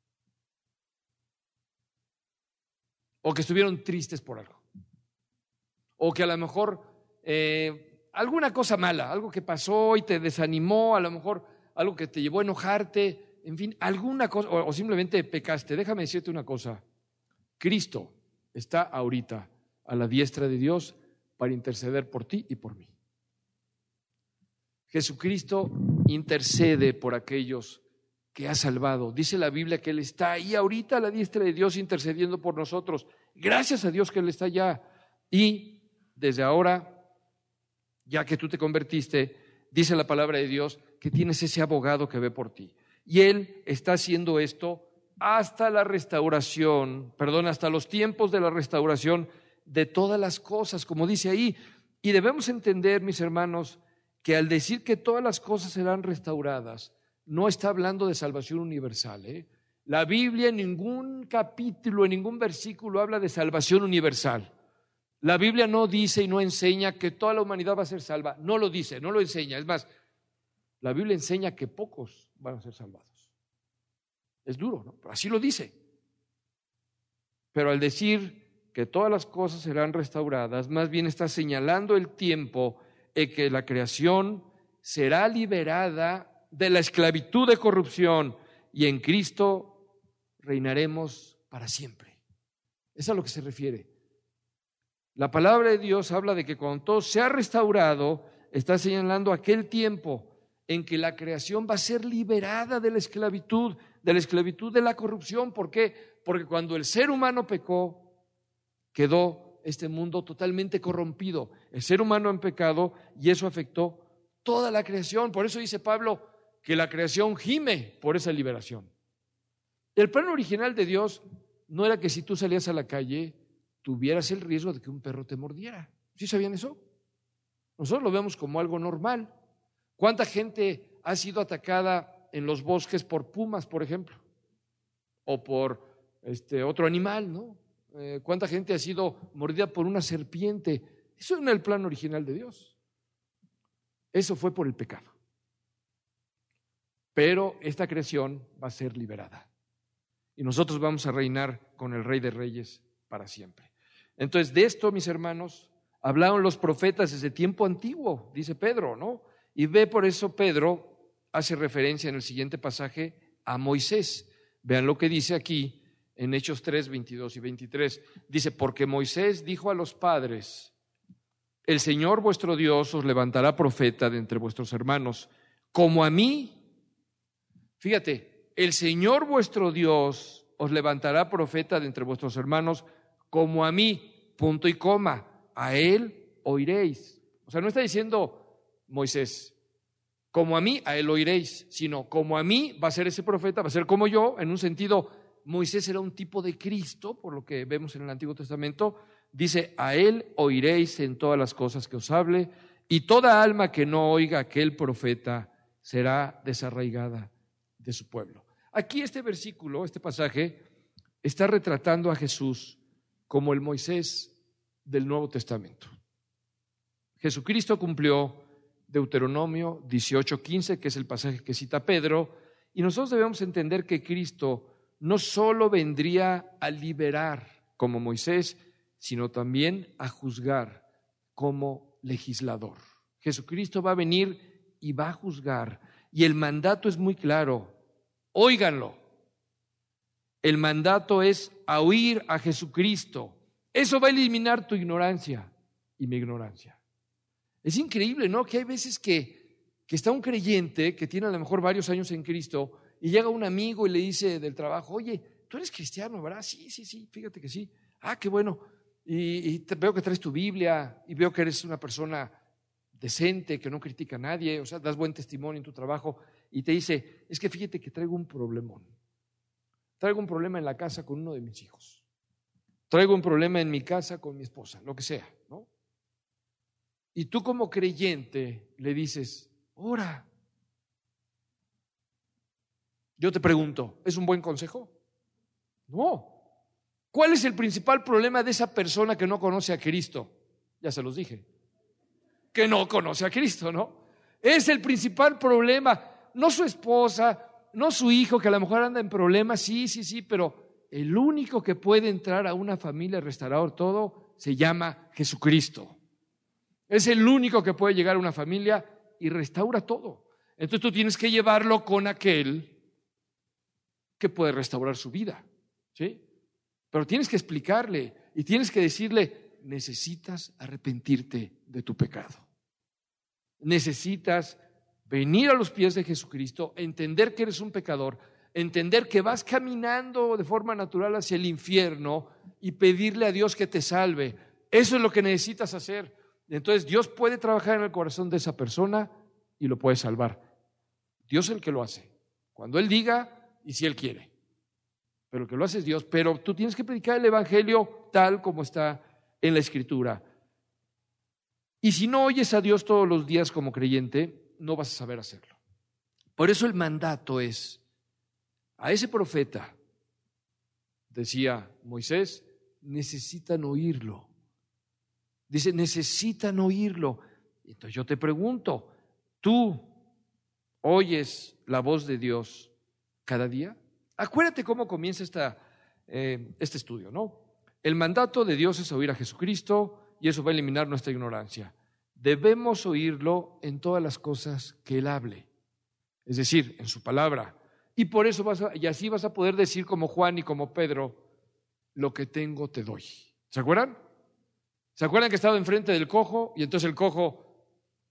O que estuvieron tristes por algo. O que a lo mejor alguna cosa mala, algo que pasó y te desanimó, a lo mejor algo que te llevó a enojarte, en fin, alguna cosa, o simplemente pecaste. Déjame decirte una cosa. Cristo está ahorita a la diestra de Dios para interceder por ti y por mí. Jesucristo intercede por aquellos que ha salvado. Dice la Biblia que Él está ahí ahorita a la diestra de Dios intercediendo por nosotros. Gracias a Dios que Él está allá. Y desde ahora, ya que tú te convertiste, dice la palabra de Dios que tienes ese abogado que ve por ti. Y Él está haciendo esto hasta la restauración, hasta los tiempos de la restauración de todas las cosas, como dice ahí. Y debemos entender, mis hermanos, que al decir que todas las cosas serán restauradas, no está hablando de salvación universal, ¿eh? La Biblia en ningún capítulo, en ningún versículo habla de salvación universal. La Biblia no dice y no enseña que toda la humanidad va a ser salva. No lo dice, no lo enseña. Es más, la Biblia enseña que pocos van a ser salvados. Es duro, ¿no? Pero así lo dice. Pero al decir que todas las cosas serán restauradas, más bien está señalando el tiempo en que la creación será liberada de la esclavitud de corrupción y en Cristo reinaremos para siempre. Es a lo que se refiere. La palabra de Dios habla de que cuando todo se ha restaurado, está señalando aquel tiempo en que la creación va a ser liberada de la esclavitud de la corrupción. ¿Por qué? Porque cuando el ser humano pecó, quedó este mundo totalmente corrompido. El ser humano en pecado y eso afectó toda la creación. Por eso dice Pablo que la creación gime por esa liberación. El plan original de Dios no era que si tú salías a la calle tuvieras el riesgo de que un perro te mordiera. ¿Sí sabían eso? Nosotros lo vemos como algo normal. ¿Cuánta gente ha sido atacada en los bosques por pumas, por ejemplo? O por otro animal, ¿no? ¿Cuánta gente ha sido mordida por una serpiente? Eso no era el plan original de Dios. Eso fue por el pecado. Pero esta creación va a ser liberada. Y nosotros vamos a reinar con el Rey de Reyes para siempre. Entonces, de esto, mis hermanos, hablaron los profetas desde tiempo antiguo, dice Pedro, ¿no? Y ve por eso Pedro hace referencia en el siguiente pasaje a Moisés. Vean lo que dice aquí en Hechos 3, 22 y 23. Dice, porque Moisés dijo a los padres, el Señor vuestro Dios os levantará profeta de entre vuestros hermanos, como a mí. Fíjate, el Señor vuestro Dios os levantará profeta de entre vuestros hermanos, como a mí, punto y coma, a él oiréis. O sea, no está diciendo Moisés, como a mí, a él oiréis, sino como a mí va a ser ese profeta, va a ser como yo, en un sentido, Moisés era un tipo de Cristo, por lo que vemos en el Antiguo Testamento, dice, a él oiréis en todas las cosas que os hable, y toda alma que no oiga a aquel profeta será desarraigada de su pueblo. Aquí este versículo, este pasaje, está retratando a Jesús como el Moisés del Nuevo Testamento. Jesucristo cumplió Deuteronomio 18:15, que es el pasaje que cita Pedro, y nosotros debemos entender que Cristo no solo vendría a liberar como Moisés, sino también a juzgar como legislador. Jesucristo va a venir y va a juzgar, y el mandato es muy claro. Óiganlo. El mandato es a oír a Jesucristo. Eso va a eliminar tu ignorancia y mi ignorancia. Es increíble, ¿no? Que hay veces que está un creyente que tiene a lo mejor varios años en Cristo y llega un amigo y le dice del trabajo: oye, tú eres cristiano, ¿verdad? Sí, fíjate que sí. Ah, qué bueno. Y veo que traes tu Biblia y veo que eres una persona decente, que no critica a nadie, o sea, das buen testimonio en tu trabajo, y te dice: es que fíjate que traigo un problemón. Traigo un problema en la casa con uno de mis hijos. Traigo un problema en mi casa con mi esposa, lo que sea, ¿no? Y tú como creyente le dices: ora. Yo te pregunto, ¿es un buen consejo? No. ¿Cuál es el principal problema de esa persona que no conoce a Cristo? Ya se los dije. Que no conoce a Cristo, ¿no? Es el principal problema. No su esposa, no su hijo, que a lo mejor anda en problemas, sí, pero el único que puede entrar a una familia, restaurar todo, se llama Jesucristo. Es el único que puede llegar a una familia y restaura todo. Entonces tú tienes que llevarlo con aquel que puede restaurar su vida, ¿sí? Pero tienes que explicarle y tienes que decirle: necesitas arrepentirte de tu pecado. Necesitas venir a los pies de Jesucristo, entender que eres un pecador, entender que vas caminando de forma natural hacia el infierno y pedirle a Dios que te salve. Eso es lo que necesitas hacer. Entonces Dios puede trabajar en el corazón de esa persona y lo puede salvar. Dios es el que lo hace, cuando Él diga y si Él quiere. Pero el que lo hace es Dios. Pero tú tienes que predicar el evangelio tal como está en la Escritura. Y si no oyes a Dios todos los días como creyente, no vas a saber hacerlo. Por eso el mandato es a ese profeta, decía Moisés, necesitan oírlo. Dice, necesitan oírlo. Entonces yo te pregunto, ¿tú oyes la voz de Dios cada día? Acuérdate cómo comienza este estudio, ¿no? El mandato de Dios es oír a Jesucristo y eso va a eliminar nuestra ignorancia. Debemos oírlo en todas las cosas que Él hable, es decir, en su palabra. Y por eso así vas a poder decir como Juan y como Pedro: lo que tengo te doy. ¿Se acuerdan? ¿Se acuerdan que estaba enfrente del cojo y entonces el cojo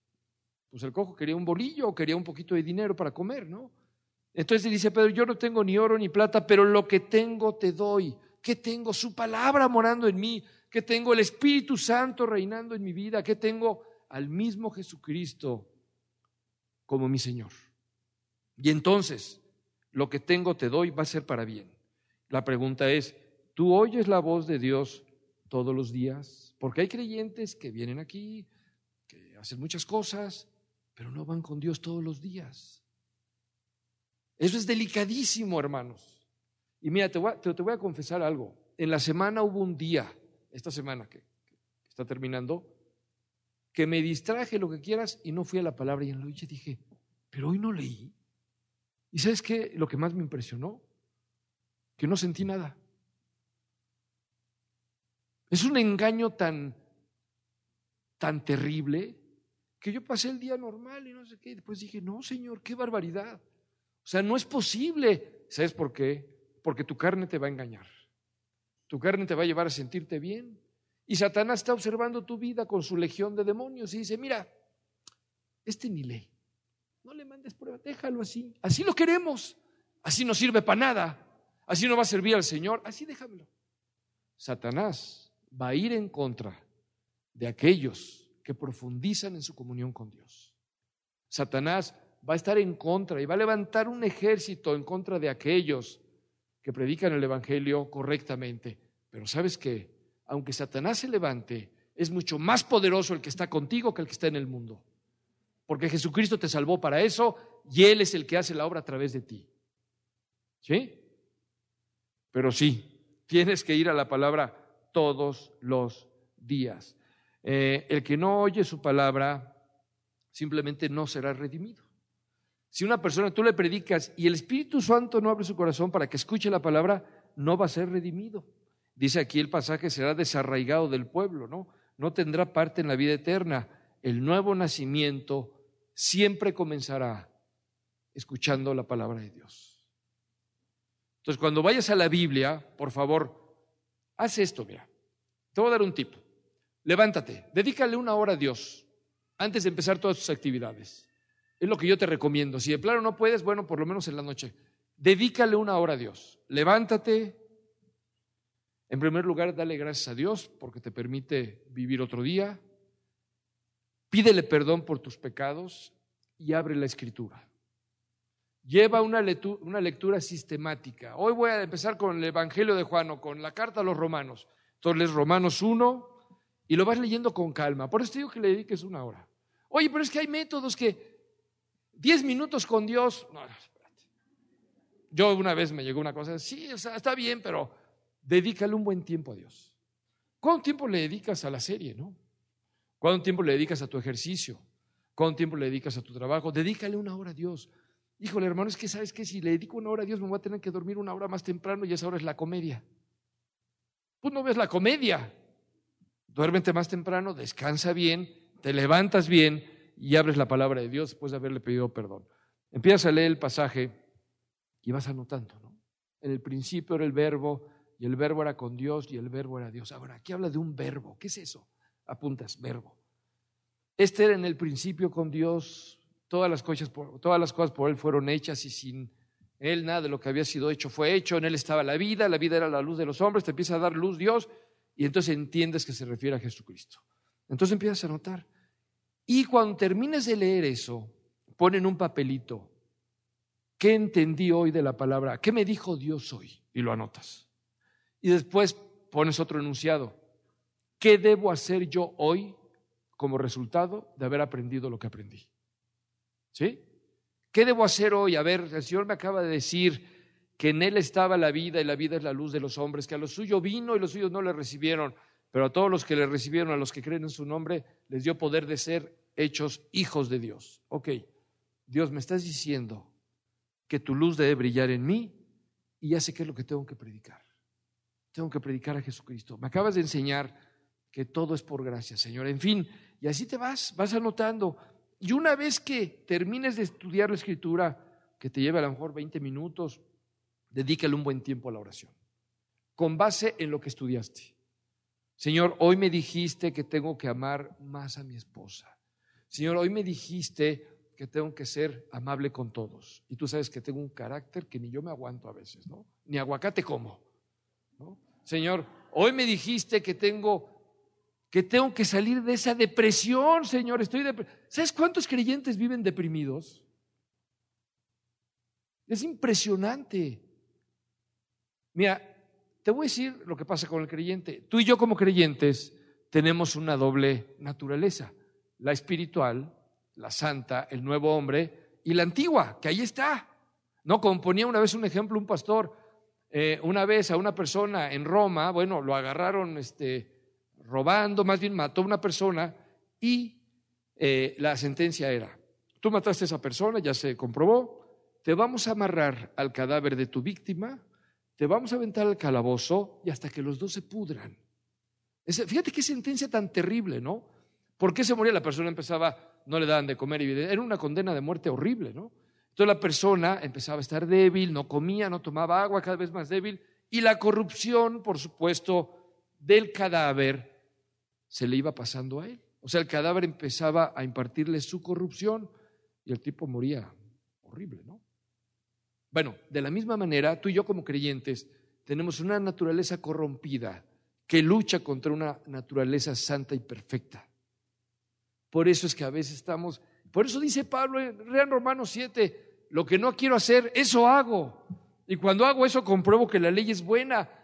quería un bolillo o quería un poquito de dinero para comer, ¿no? Entonces dice Pedro: yo no tengo ni oro ni plata, pero lo que tengo te doy. ¿Qué tengo? Su palabra morando en mí. ¿Qué tengo? El Espíritu Santo reinando en mi vida. ¿Qué tengo? Al mismo Jesucristo como mi Señor. Y entonces, lo que tengo te doy va a ser para bien. La pregunta es: ¿tú oyes la voz de Dios todos los días? Porque hay creyentes que vienen aquí, que hacen muchas cosas, pero no van con Dios todos los días. Eso es delicadísimo, hermanos. Y mira, te voy a confesar algo. En la semana hubo un día, esta semana que está terminando, que me distraje, lo que quieras, y no fui a la palabra. Y en la noche dije: pero hoy no leí. ¿Y sabes qué? Lo que más me impresionó, que no sentí nada. Es un engaño tan terrible que yo pasé el día normal y no sé qué. Y después dije: no, Señor, qué barbaridad. O sea, no es posible. ¿Sabes por qué? Porque tu carne te va a engañar. Tu carne te va a llevar a sentirte bien. Y Satanás está observando tu vida con su legión de demonios y dice: mira, ni lee. No le mandes prueba, déjalo así. Así lo queremos. Así no sirve para nada. Así no va a servir al Señor. Así déjamelo. Satanás va a ir en contra de aquellos que profundizan en su comunión con Dios. Satanás va a estar en contra y va a levantar un ejército en contra de aquellos que predican el evangelio correctamente. Pero ¿sabes qué? Aunque Satanás se levante, es mucho más poderoso el que está contigo que el que está en el mundo. Porque Jesucristo te salvó para eso y Él es el que hace la obra a través de ti. ¿Sí? Pero sí, tienes que ir a la palabra todos los días. El que no oye su palabra simplemente no será redimido. Si una persona tú le predicas y el Espíritu Santo no abre su corazón para que escuche la palabra, no va a ser redimido. Dice aquí el pasaje, será desarraigado del pueblo, ¿no? No tendrá parte en la vida eterna. El nuevo nacimiento siempre comenzará escuchando la palabra de Dios. Entonces, cuando vayas a la Biblia, por favor, haz esto, mira. Te voy a dar un tip. Levántate, dedícale 1 hora a Dios antes de empezar todas tus actividades. Es lo que yo te recomiendo. Si de plano no puedes, bueno, por lo menos en la noche. Dedícale 1 hora a Dios. Levántate. En primer lugar, dale gracias a Dios porque te permite vivir otro día. Pídele perdón por tus pecados y abre la Escritura. Lleva una lectura sistemática. Hoy voy a empezar con el Evangelio de Juan o con la carta a los Romanos. Entonces lees Romanos 1 y lo vas leyendo con calma. Por eso te digo que le dediques 1 hora. Oye, pero es que hay métodos que 10 minutos con Dios. No, espérate. Yo una vez me llegó una cosa, sí, o sea, está bien, pero dedícale un buen tiempo a Dios. ¿Cuánto tiempo le dedicas a la serie, no? ¿Cuánto tiempo le dedicas a tu ejercicio? ¿Cuánto tiempo le dedicas a tu trabajo? Dedícale 1 hora a Dios. Híjole, hermano, es que ¿sabes qué? Si le dedico 1 hora a Dios me voy a tener que dormir 1 hora más temprano y esa hora es la comedia. Pues no ves la comedia. Duérmete más temprano, descansa bien, te levantas bien y abres la palabra de Dios después de haberle pedido perdón. Empiezas a leer el pasaje y vas anotando, ¿no? En el principio era el verbo y el verbo era con Dios y el verbo era Dios. Ahora, aquí habla de un verbo. ¿Qué es eso? Apuntas, verbo. Este era en el principio con Dios, todas las cosas por Él fueron hechas y sin Él nada de lo que había sido hecho fue hecho. En Él estaba la vida era la luz de los hombres, te empieza a dar luz Dios y entonces entiendes que se refiere a Jesucristo. Entonces empiezas a anotar. Y cuando termines de leer eso, pon en un papelito, ¿qué entendí hoy de la palabra? ¿Qué me dijo Dios hoy? Y lo anotas. Y después pones otro enunciado. ¿Qué debo hacer yo hoy como resultado de haber aprendido lo que aprendí? ¿Sí? ¿Qué debo hacer hoy? A ver, el Señor me acaba de decir que en Él estaba la vida y la vida es la luz de los hombres, que a los suyos vino y los suyos no le recibieron, pero a todos los que le recibieron, a los que creen en su nombre, les dio poder de ser hechos hijos de Dios. Ok, Dios, me estás diciendo que tu luz debe brillar en mí y ya sé qué es lo que tengo que predicar. Tengo que predicar a Jesucristo. Me acabas de enseñar que todo es por gracia, Señor. En fin, y así te vas anotando. Y una vez que termines de estudiar la Escritura, que te lleve a lo mejor 20 minutos, dedícale un buen tiempo a la oración, con base en lo que estudiaste. Señor, hoy me dijiste que tengo que amar más a mi esposa. Señor, hoy me dijiste que tengo que ser amable con todos. Y tú sabes que tengo un carácter que ni yo me aguanto a veces, ¿no? Ni aguacate como, ¿no? Señor, hoy me dijiste que tengo que salir de esa depresión, Señor. ¿Sabes cuántos creyentes viven deprimidos? Es impresionante. Mira, te voy a decir lo que pasa con el creyente. Tú y yo como creyentes tenemos una doble naturaleza, la espiritual, la santa, el nuevo hombre, y la antigua, que ahí está. No, como ponía una vez un ejemplo un pastor, una vez a una persona en Roma, bueno, lo agarraron robando, más bien mató a una persona y la sentencia era, tú mataste a esa persona, ya se comprobó, te vamos a amarrar al cadáver de tu víctima, te vamos a aventar al calabozo y hasta que los dos se pudran. Fíjate qué sentencia tan terrible, ¿no? ¿Por qué se moría? La persona empezaba, no le daban de comer, era una condena de muerte horrible, ¿no? Entonces la persona empezaba a estar débil, no comía, no tomaba agua, cada vez más débil, y la corrupción, por supuesto, del cadáver se le iba pasando a él. O sea, el cadáver empezaba a impartirle su corrupción y el tipo moría horrible, ¿no? Bueno, de la misma manera, tú y yo como creyentes tenemos una naturaleza corrompida que lucha contra una naturaleza santa y perfecta. Por eso es que a veces por eso dice Pablo en Romanos 7, lo que no quiero hacer, eso hago. Y cuando hago eso compruebo que la ley es buena.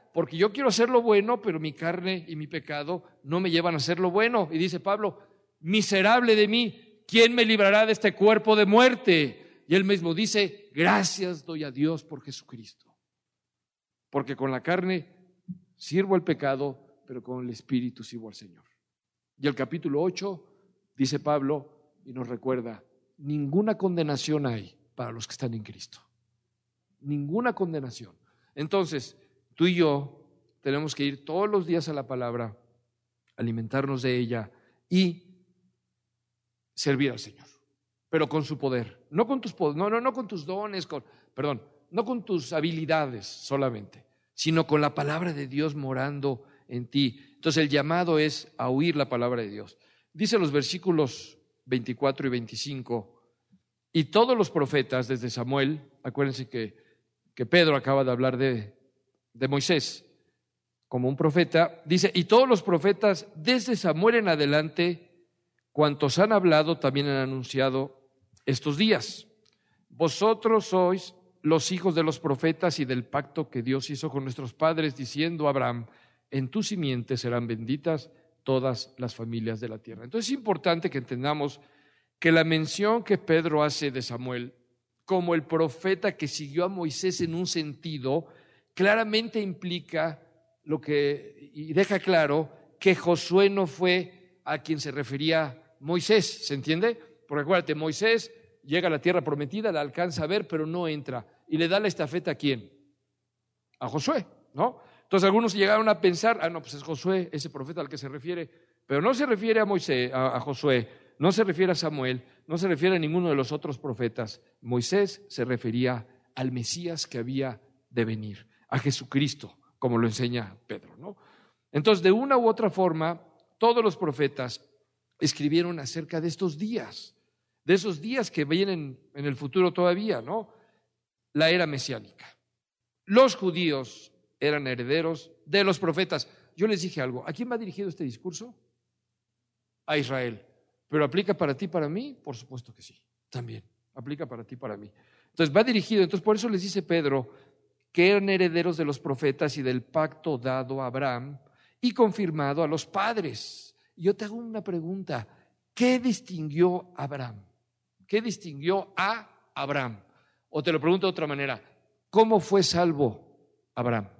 porque yo quiero hacer lo bueno, pero mi carne y mi pecado no me llevan a hacer lo bueno. Y dice Pablo, miserable de mí, ¿quién me librará de este cuerpo de muerte? Y él mismo dice, gracias doy a Dios por Jesucristo, porque con la carne sirvo al pecado, pero con el Espíritu sirvo al Señor. Y el capítulo 8 dice Pablo y nos recuerda, ninguna condenación hay para los que están en Cristo. Ninguna condenación. Entonces, tú y yo tenemos que ir todos los días a la palabra, alimentarnos de ella y servir al Señor, pero con su poder, no con tus dones, no con tus habilidades solamente, sino con la palabra de Dios morando en ti. Entonces el llamado es a oír la palabra de Dios. Dice los versículos 24 y 25, y todos los profetas desde Samuel, acuérdense que Pedro acaba de hablar de Moisés como un profeta, dice, y todos los profetas desde Samuel en adelante, cuantos han hablado, también han anunciado estos días. Vosotros sois los hijos de los profetas y del pacto que Dios hizo con nuestros padres, diciendo a Abraham, en tu simiente serán benditas todas las familias de la tierra. Entonces es importante que entendamos que la mención que Pedro hace de Samuel como el profeta que siguió a Moisés en un sentido, claramente implica y deja claro que Josué no fue a quien se refería Moisés, ¿se entiende? Porque acuérdate, Moisés llega a la tierra prometida, la alcanza a ver, pero no entra. ¿Y le da la estafeta a quién? A Josué, ¿no? Entonces algunos llegaron a pensar, pues es Josué, ese profeta al que se refiere, pero no se refiere a Moisés, a Josué, no se refiere a Samuel, no se refiere a ninguno de los otros profetas. Moisés se refería al Mesías que había de venir, a Jesucristo, como lo enseña Pedro, ¿no? Entonces, de una u otra forma, todos los profetas escribieron acerca de estos días, de esos días que vienen en el futuro todavía, ¿no? La era mesiánica. Los judíos eran herederos de los profetas. Yo les dije algo, ¿a quién va dirigido este discurso? A Israel. ¿Pero aplica para ti, para mí? Por supuesto que sí, también aplica para ti, para mí. Entonces va dirigido, entonces por eso les dice Pedro que eran herederos de los profetas y del pacto dado a Abraham y confirmado a los padres. Y yo te hago una pregunta, ¿qué distinguió a Abraham? ¿Qué distinguió a Abraham? O te lo pregunto de otra manera, ¿cómo fue salvo Abraham?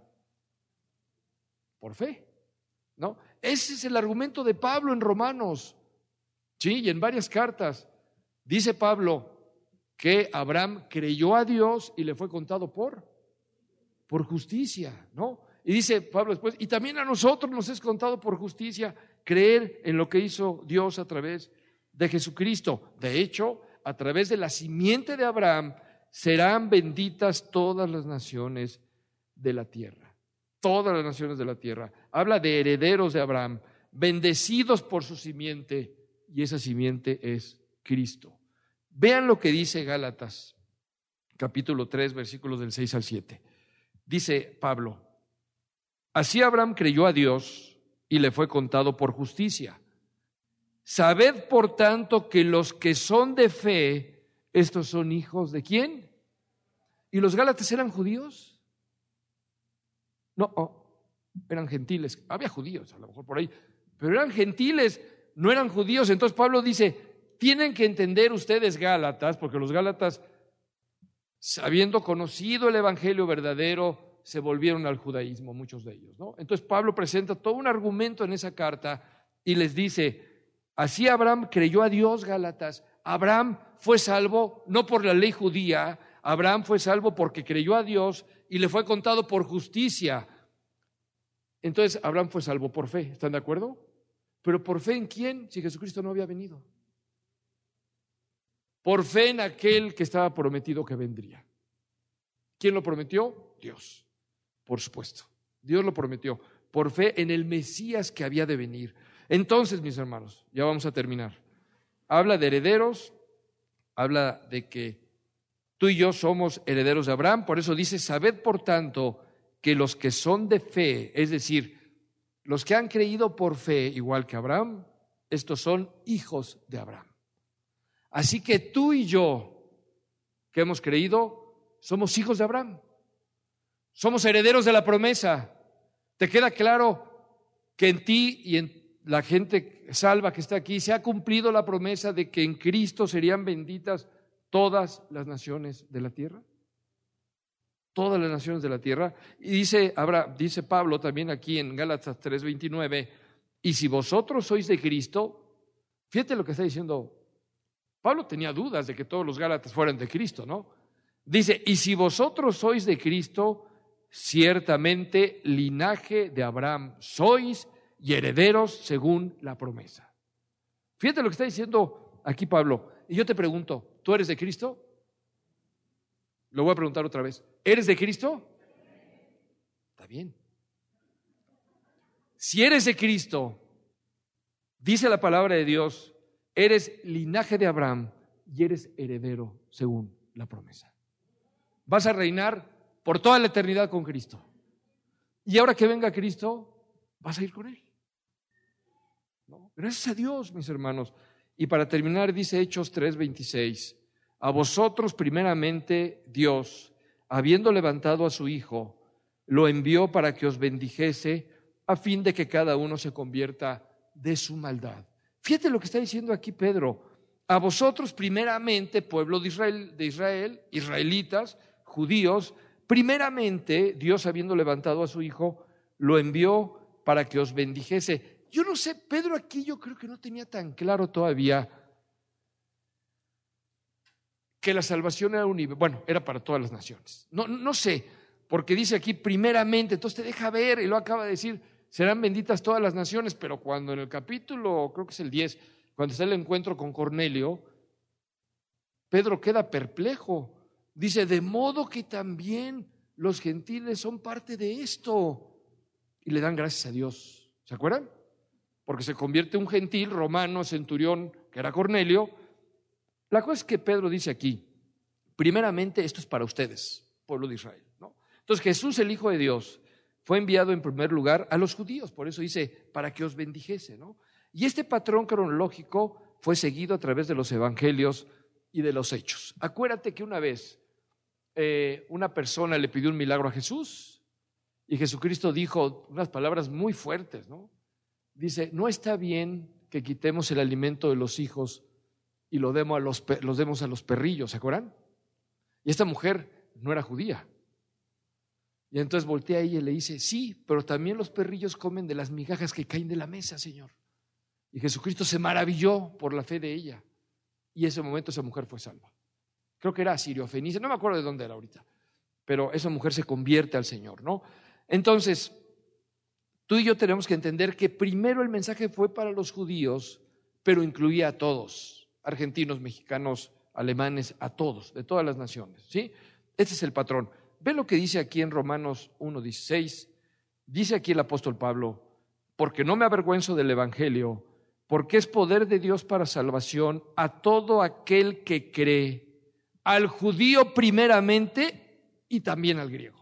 Por fe, ¿no? Ese es el argumento de Pablo en Romanos. Sí, y en varias cartas dice Pablo que Abraham creyó a Dios y le fue contado por justicia, ¿no? Y dice Pablo después, y también a nosotros nos es contado por justicia creer en lo que hizo Dios a través de Jesucristo. De hecho, a través de la simiente de Abraham serán benditas todas las naciones de la tierra. Todas las naciones de la tierra. Habla de herederos de Abraham, bendecidos por su simiente. Y esa simiente es Cristo. Vean lo que dice Gálatas, capítulo 3, versículos del 6 al 7. Dice Pablo, así Abraham creyó a Dios y le fue contado por justicia. Sabed, por tanto, que los que son de fe, estos son hijos ¿de quién? ¿Y los Gálatas eran judíos? No, eran gentiles. Había judíos, a lo mejor por ahí, pero eran gentiles. No eran judíos. Entonces Pablo dice, tienen que entender ustedes Gálatas, porque los Gálatas, habiendo conocido el evangelio verdadero, se volvieron al judaísmo, muchos de ellos, ¿no? Entonces Pablo presenta todo un argumento en esa carta y les dice, así Abraham creyó a Dios, Gálatas. Abraham fue salvo no por la ley judía, Abraham fue salvo porque creyó a Dios y le fue contado por justicia. Entonces Abraham fue salvo por fe, ¿están de acuerdo? ¿Pero por fe en quién? Si Jesucristo no había venido. Por fe en aquel que estaba prometido que vendría. ¿Quién lo prometió? Dios, por supuesto. Dios lo prometió. Por fe en el Mesías que había de venir. Entonces, mis hermanos, ya vamos a terminar. Habla de herederos, habla de que tú y yo somos herederos de Abraham. Por eso dice, sabed por tanto que los que son de fe, es decir, los que han creído por fe, igual que Abraham, estos son hijos de Abraham. Así que tú y yo, que hemos creído, somos hijos de Abraham. Somos herederos de la promesa. ¿Te queda claro que en ti y en la gente salva que está aquí se ha cumplido la promesa de que en Cristo serían benditas todas las naciones de la tierra? Todas las naciones de la tierra. Y dice Pablo también aquí en Gálatas 3:29, y si vosotros sois de Cristo, fíjate lo que está diciendo. Pablo tenía dudas de que todos los Gálatas fueran de Cristo, ¿no? Dice, y si vosotros sois de Cristo, ciertamente linaje de Abraham sois y herederos según la promesa. Fíjate lo que está diciendo aquí Pablo. Y yo te pregunto, ¿tú eres de Cristo? Lo voy a preguntar otra vez. ¿Eres de Cristo? Está bien. Si eres de Cristo, dice la palabra de Dios, eres linaje de Abraham y eres heredero según la promesa. Vas a reinar por toda la eternidad con Cristo. Y ahora que venga Cristo, vas a ir con Él. ¿No? Gracias a Dios, mis hermanos. Y para terminar, dice Hechos 3:26, a vosotros primeramente Dios, habiendo levantado a su Hijo, lo envió para que os bendijese, a fin de que cada uno se convierta de su maldad. Fíjate lo que está diciendo aquí Pedro. A vosotros primeramente, pueblo de Israel, israelitas, judíos, primeramente Dios, habiendo levantado a su Hijo, lo envió para que os bendijese. Yo no sé, Pedro aquí yo creo que no tenía tan claro todavía que la salvación era era para todas las naciones. No sé, porque dice aquí primeramente, entonces te deja ver, y lo acaba de decir, serán benditas todas las naciones, pero cuando en el capítulo, creo que es el 10, cuando está el encuentro con Cornelio, Pedro queda perplejo. Dice, de modo que también los gentiles son parte de esto. Y le dan gracias a Dios. ¿Se acuerdan? Porque se convierte un gentil romano, centurión, que era Cornelio. La cosa es que Pedro dice aquí, primeramente esto es para ustedes, pueblo de Israel, ¿no? Entonces Jesús, el Hijo de Dios, fue enviado en primer lugar a los judíos, por eso dice, para que os bendijese, ¿no? Y este patrón cronológico fue seguido a través de los evangelios y de los hechos. Acuérdate que una vez una persona le pidió un milagro a Jesús y Jesucristo dijo unas palabras muy fuertes, ¿no? Dice, no está bien que quitemos el alimento de los hijos y los demos a los perrillos, ¿se acuerdan? Y esta mujer no era judía. Y entonces voltea a ella y le dice, sí, pero también los perrillos comen de las migajas que caen de la mesa, Señor. Y Jesucristo se maravilló por la fe de ella. Y en ese momento esa mujer fue salva. Creo que era Sirio-Fenicia, no me acuerdo de dónde era ahorita, pero esa mujer se convierte al Señor, ¿no? Entonces, tú y yo tenemos que entender que primero el mensaje fue para los judíos, pero incluía a todos, argentinos, mexicanos, alemanes, a todos, de todas las naciones, ¿sí? Este es el patrón. Ve lo que dice aquí en Romanos 1:16, dice aquí el apóstol Pablo, porque no me avergüenzo del evangelio, porque es poder de Dios para salvación a todo aquel que cree, al judío primeramente y también al griego.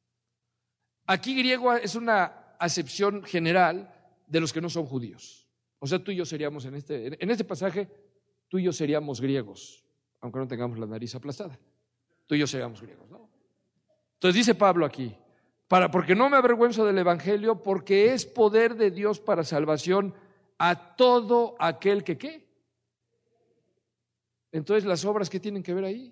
Aquí griego es una acepción general de los que no son judíos. O sea, tú y yo seríamos en este pasaje, tú y yo seríamos griegos, aunque no tengamos la nariz aplastada. Tú y yo seríamos griegos, ¿no? Entonces dice Pablo aquí, porque no me avergüenzo del evangelio, porque es poder de Dios para salvación a todo aquel que ¿qué? Entonces las obras, ¿qué tienen que ver ahí?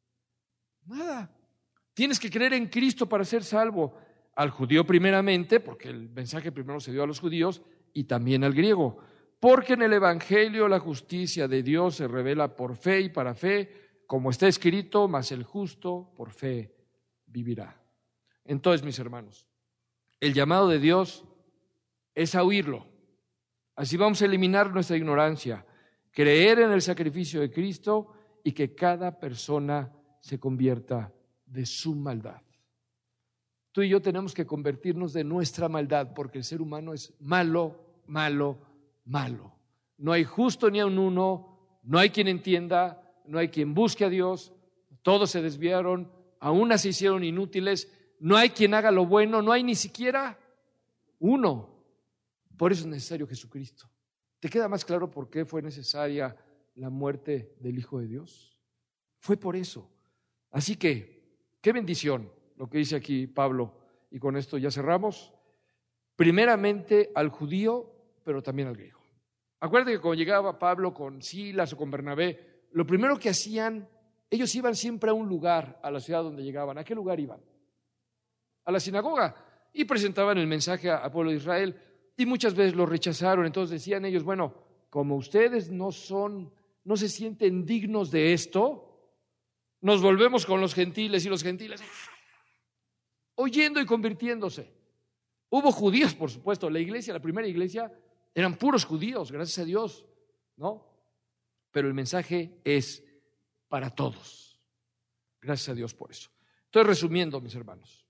Nada. Tienes que creer en Cristo para ser salvo. Al judío primeramente, porque el mensaje primero se dio a los judíos, y también al griego. Porque en el evangelio la justicia de Dios se revela por fe y para fe, como está escrito, mas el justo por fe vivirá. Entonces, mis hermanos, el llamado de Dios es a oírlo. Así vamos a eliminar nuestra ignorancia, creer en el sacrificio de Cristo y que cada persona se convierta de su maldad. Tú y yo tenemos que convertirnos de nuestra maldad, porque el ser humano es malo, malo, malo. No hay justo ni a un uno, no hay quien entienda, no hay quien busque a Dios, todos se desviaron, aún se hicieron inútiles, no hay quien haga lo bueno, no hay ni siquiera uno. Por eso es necesario Jesucristo. ¿Te queda más claro por qué fue necesaria la muerte del Hijo de Dios? Fue por eso. Así que, qué bendición lo que dice aquí Pablo. Y con esto ya cerramos. primeramente al judío, pero también al griego. Acuérdate que cuando llegaba Pablo con Silas o con Bernabé, lo primero que hacían, ellos iban siempre a un lugar, a la ciudad donde llegaban. ¿A qué lugar iban? A la sinagoga, y presentaban el mensaje al pueblo de Israel, y muchas veces lo rechazaron. Entonces decían ellos, bueno, como ustedes no se sienten dignos de esto, nos volvemos con los gentiles, y los gentiles oyendo y convirtiéndose. Hubo judíos, por supuesto. La primera iglesia, eran puros judíos, gracias a Dios, ¿no? Pero el mensaje es para todos. Gracias a Dios por eso. Estoy resumiendo, mis hermanos.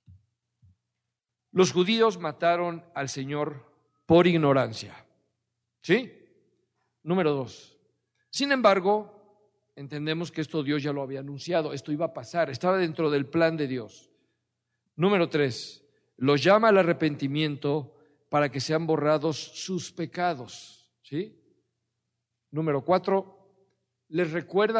Los judíos mataron al Señor por ignorancia. ¿Sí? Número 2. Sin embargo, entendemos que esto Dios ya lo había anunciado. Esto iba a pasar, estaba dentro del plan de Dios. Número 3. Los llama al arrepentimiento para que sean borrados sus pecados. ¿Sí? Número 4. Les recuerda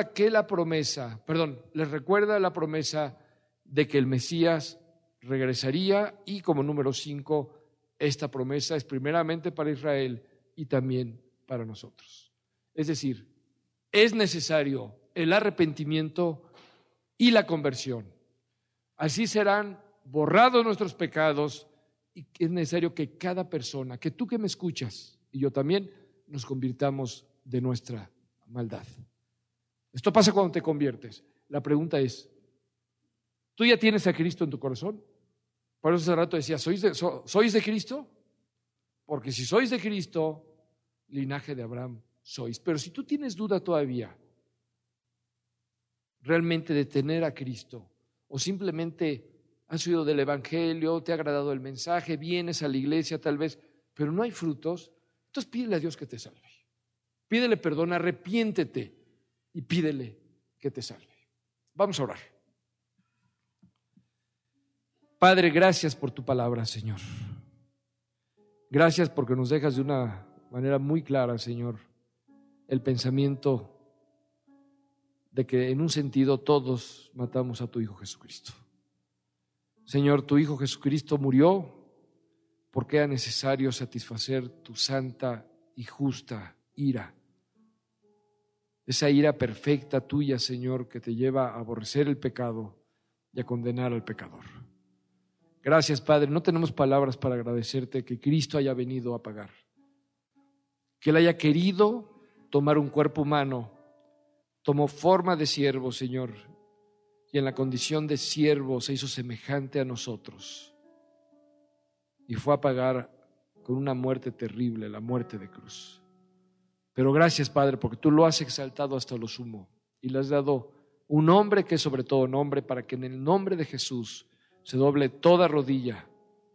la promesa de que el Mesías regresaría, y como número 5, esta promesa es primeramente para Israel y también para nosotros. Es decir, es necesario el arrepentimiento y la conversión. Así serán borrados nuestros pecados, y es necesario que cada persona, que tú que me escuchas y yo también, nos convirtamos de nuestra maldad. Esto pasa cuando te conviertes. La pregunta es, ¿tú ya tienes a Cristo en tu corazón? Por eso hace rato decía, ¿sois de Cristo? Porque si sois de Cristo, linaje de Abraham sois. Pero si tú tienes duda todavía realmente de tener a Cristo, o simplemente has oído del Evangelio, te ha agradado el mensaje, vienes a la iglesia tal vez, pero no hay frutos, entonces pídele a Dios que te salve. Pídele perdón, arrepiéntete y pídele que te salve. Vamos a orar. Padre, gracias por tu palabra, Señor. Gracias porque nos dejas de una manera muy clara, Señor, el pensamiento de que en un sentido todos matamos a tu Hijo Jesucristo. Señor, tu Hijo Jesucristo murió porque era necesario satisfacer tu santa y justa ira. Esa ira perfecta tuya, Señor, que te lleva a aborrecer el pecado y a condenar al pecador. Gracias, Padre. No tenemos palabras para agradecerte que Cristo haya venido a pagar, que Él haya querido tomar un cuerpo humano, tomó forma de siervo, Señor, y en la condición de siervo se hizo semejante a nosotros y fue a pagar con una muerte terrible, la muerte de cruz. Pero gracias, Padre, porque tú lo has exaltado hasta lo sumo y le has dado un nombre que es sobre todo nombre, para que en el nombre de Jesús se doble toda rodilla.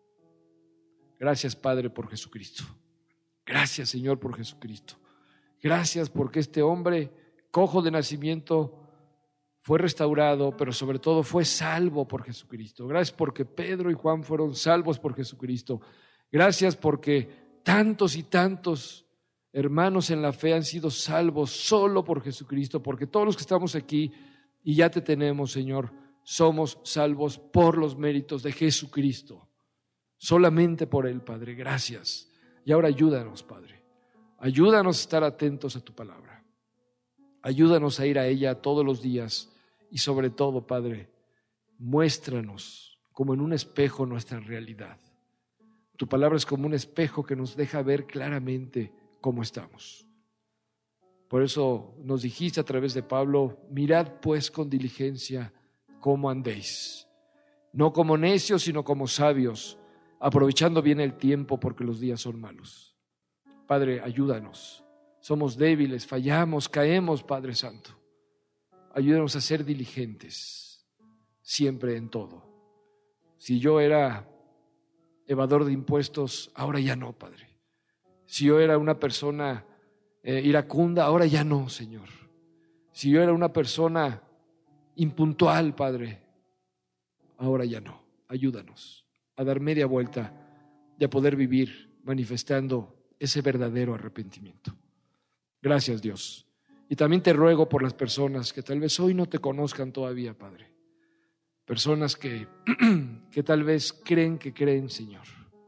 Gracias, Padre, por Jesucristo. Gracias, Señor, por Jesucristo. Gracias porque este hombre cojo de nacimiento fue restaurado, pero sobre todo fue salvo por Jesucristo. Gracias porque Pedro y Juan fueron salvos por Jesucristo. Gracias porque tantos y tantos hermanos en la fe han sido salvos solo por Jesucristo, porque todos los que estamos aquí y ya te tenemos, Señor, somos salvos por los méritos de Jesucristo, solamente por Él, Padre. Gracias. Y ahora ayúdanos, Padre. Ayúdanos a estar atentos a tu palabra. Ayúdanos a ir a ella todos los días y sobre todo, Padre, muéstranos como en un espejo nuestra realidad. Tu palabra es como un espejo que nos deja ver claramente cómo estamos. Por eso nos dijiste a través de Pablo, mirad pues con diligencia cómo andéis, no como necios, sino como sabios, aprovechando bien el tiempo porque los días son malos. Padre, ayúdanos. Somos débiles, fallamos, caemos, Padre Santo. Ayúdanos a ser diligentes, siempre en todo. Si yo era evador de impuestos, ahora ya no, Padre. Si yo era una persona iracunda, ahora ya no, Señor. Si yo era una persona impuntual, Padre, ahora ya no. Ayúdanos a dar media vuelta y a poder vivir manifestando ese verdadero arrepentimiento. Gracias, Dios. Y también te ruego por las personas que tal vez hoy no te conozcan todavía, Padre. Personas que tal vez creen, Señor.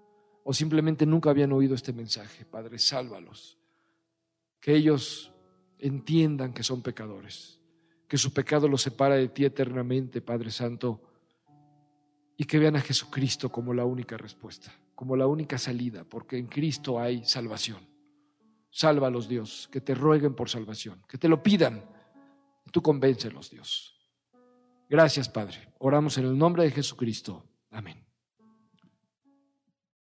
o simplemente nunca habían oído este mensaje. Padre, sálvalos. Que ellos entiendan que son pecadores, que su pecado los separa de ti eternamente, Padre Santo, y que vean a Jesucristo como la única respuesta, como la única salida, porque en Cristo hay salvación. Sálvalos, Dios, que te rueguen por salvación, que te lo pidan, y tú convéncelos, Dios. Gracias, Padre. Oramos en el nombre de Jesucristo.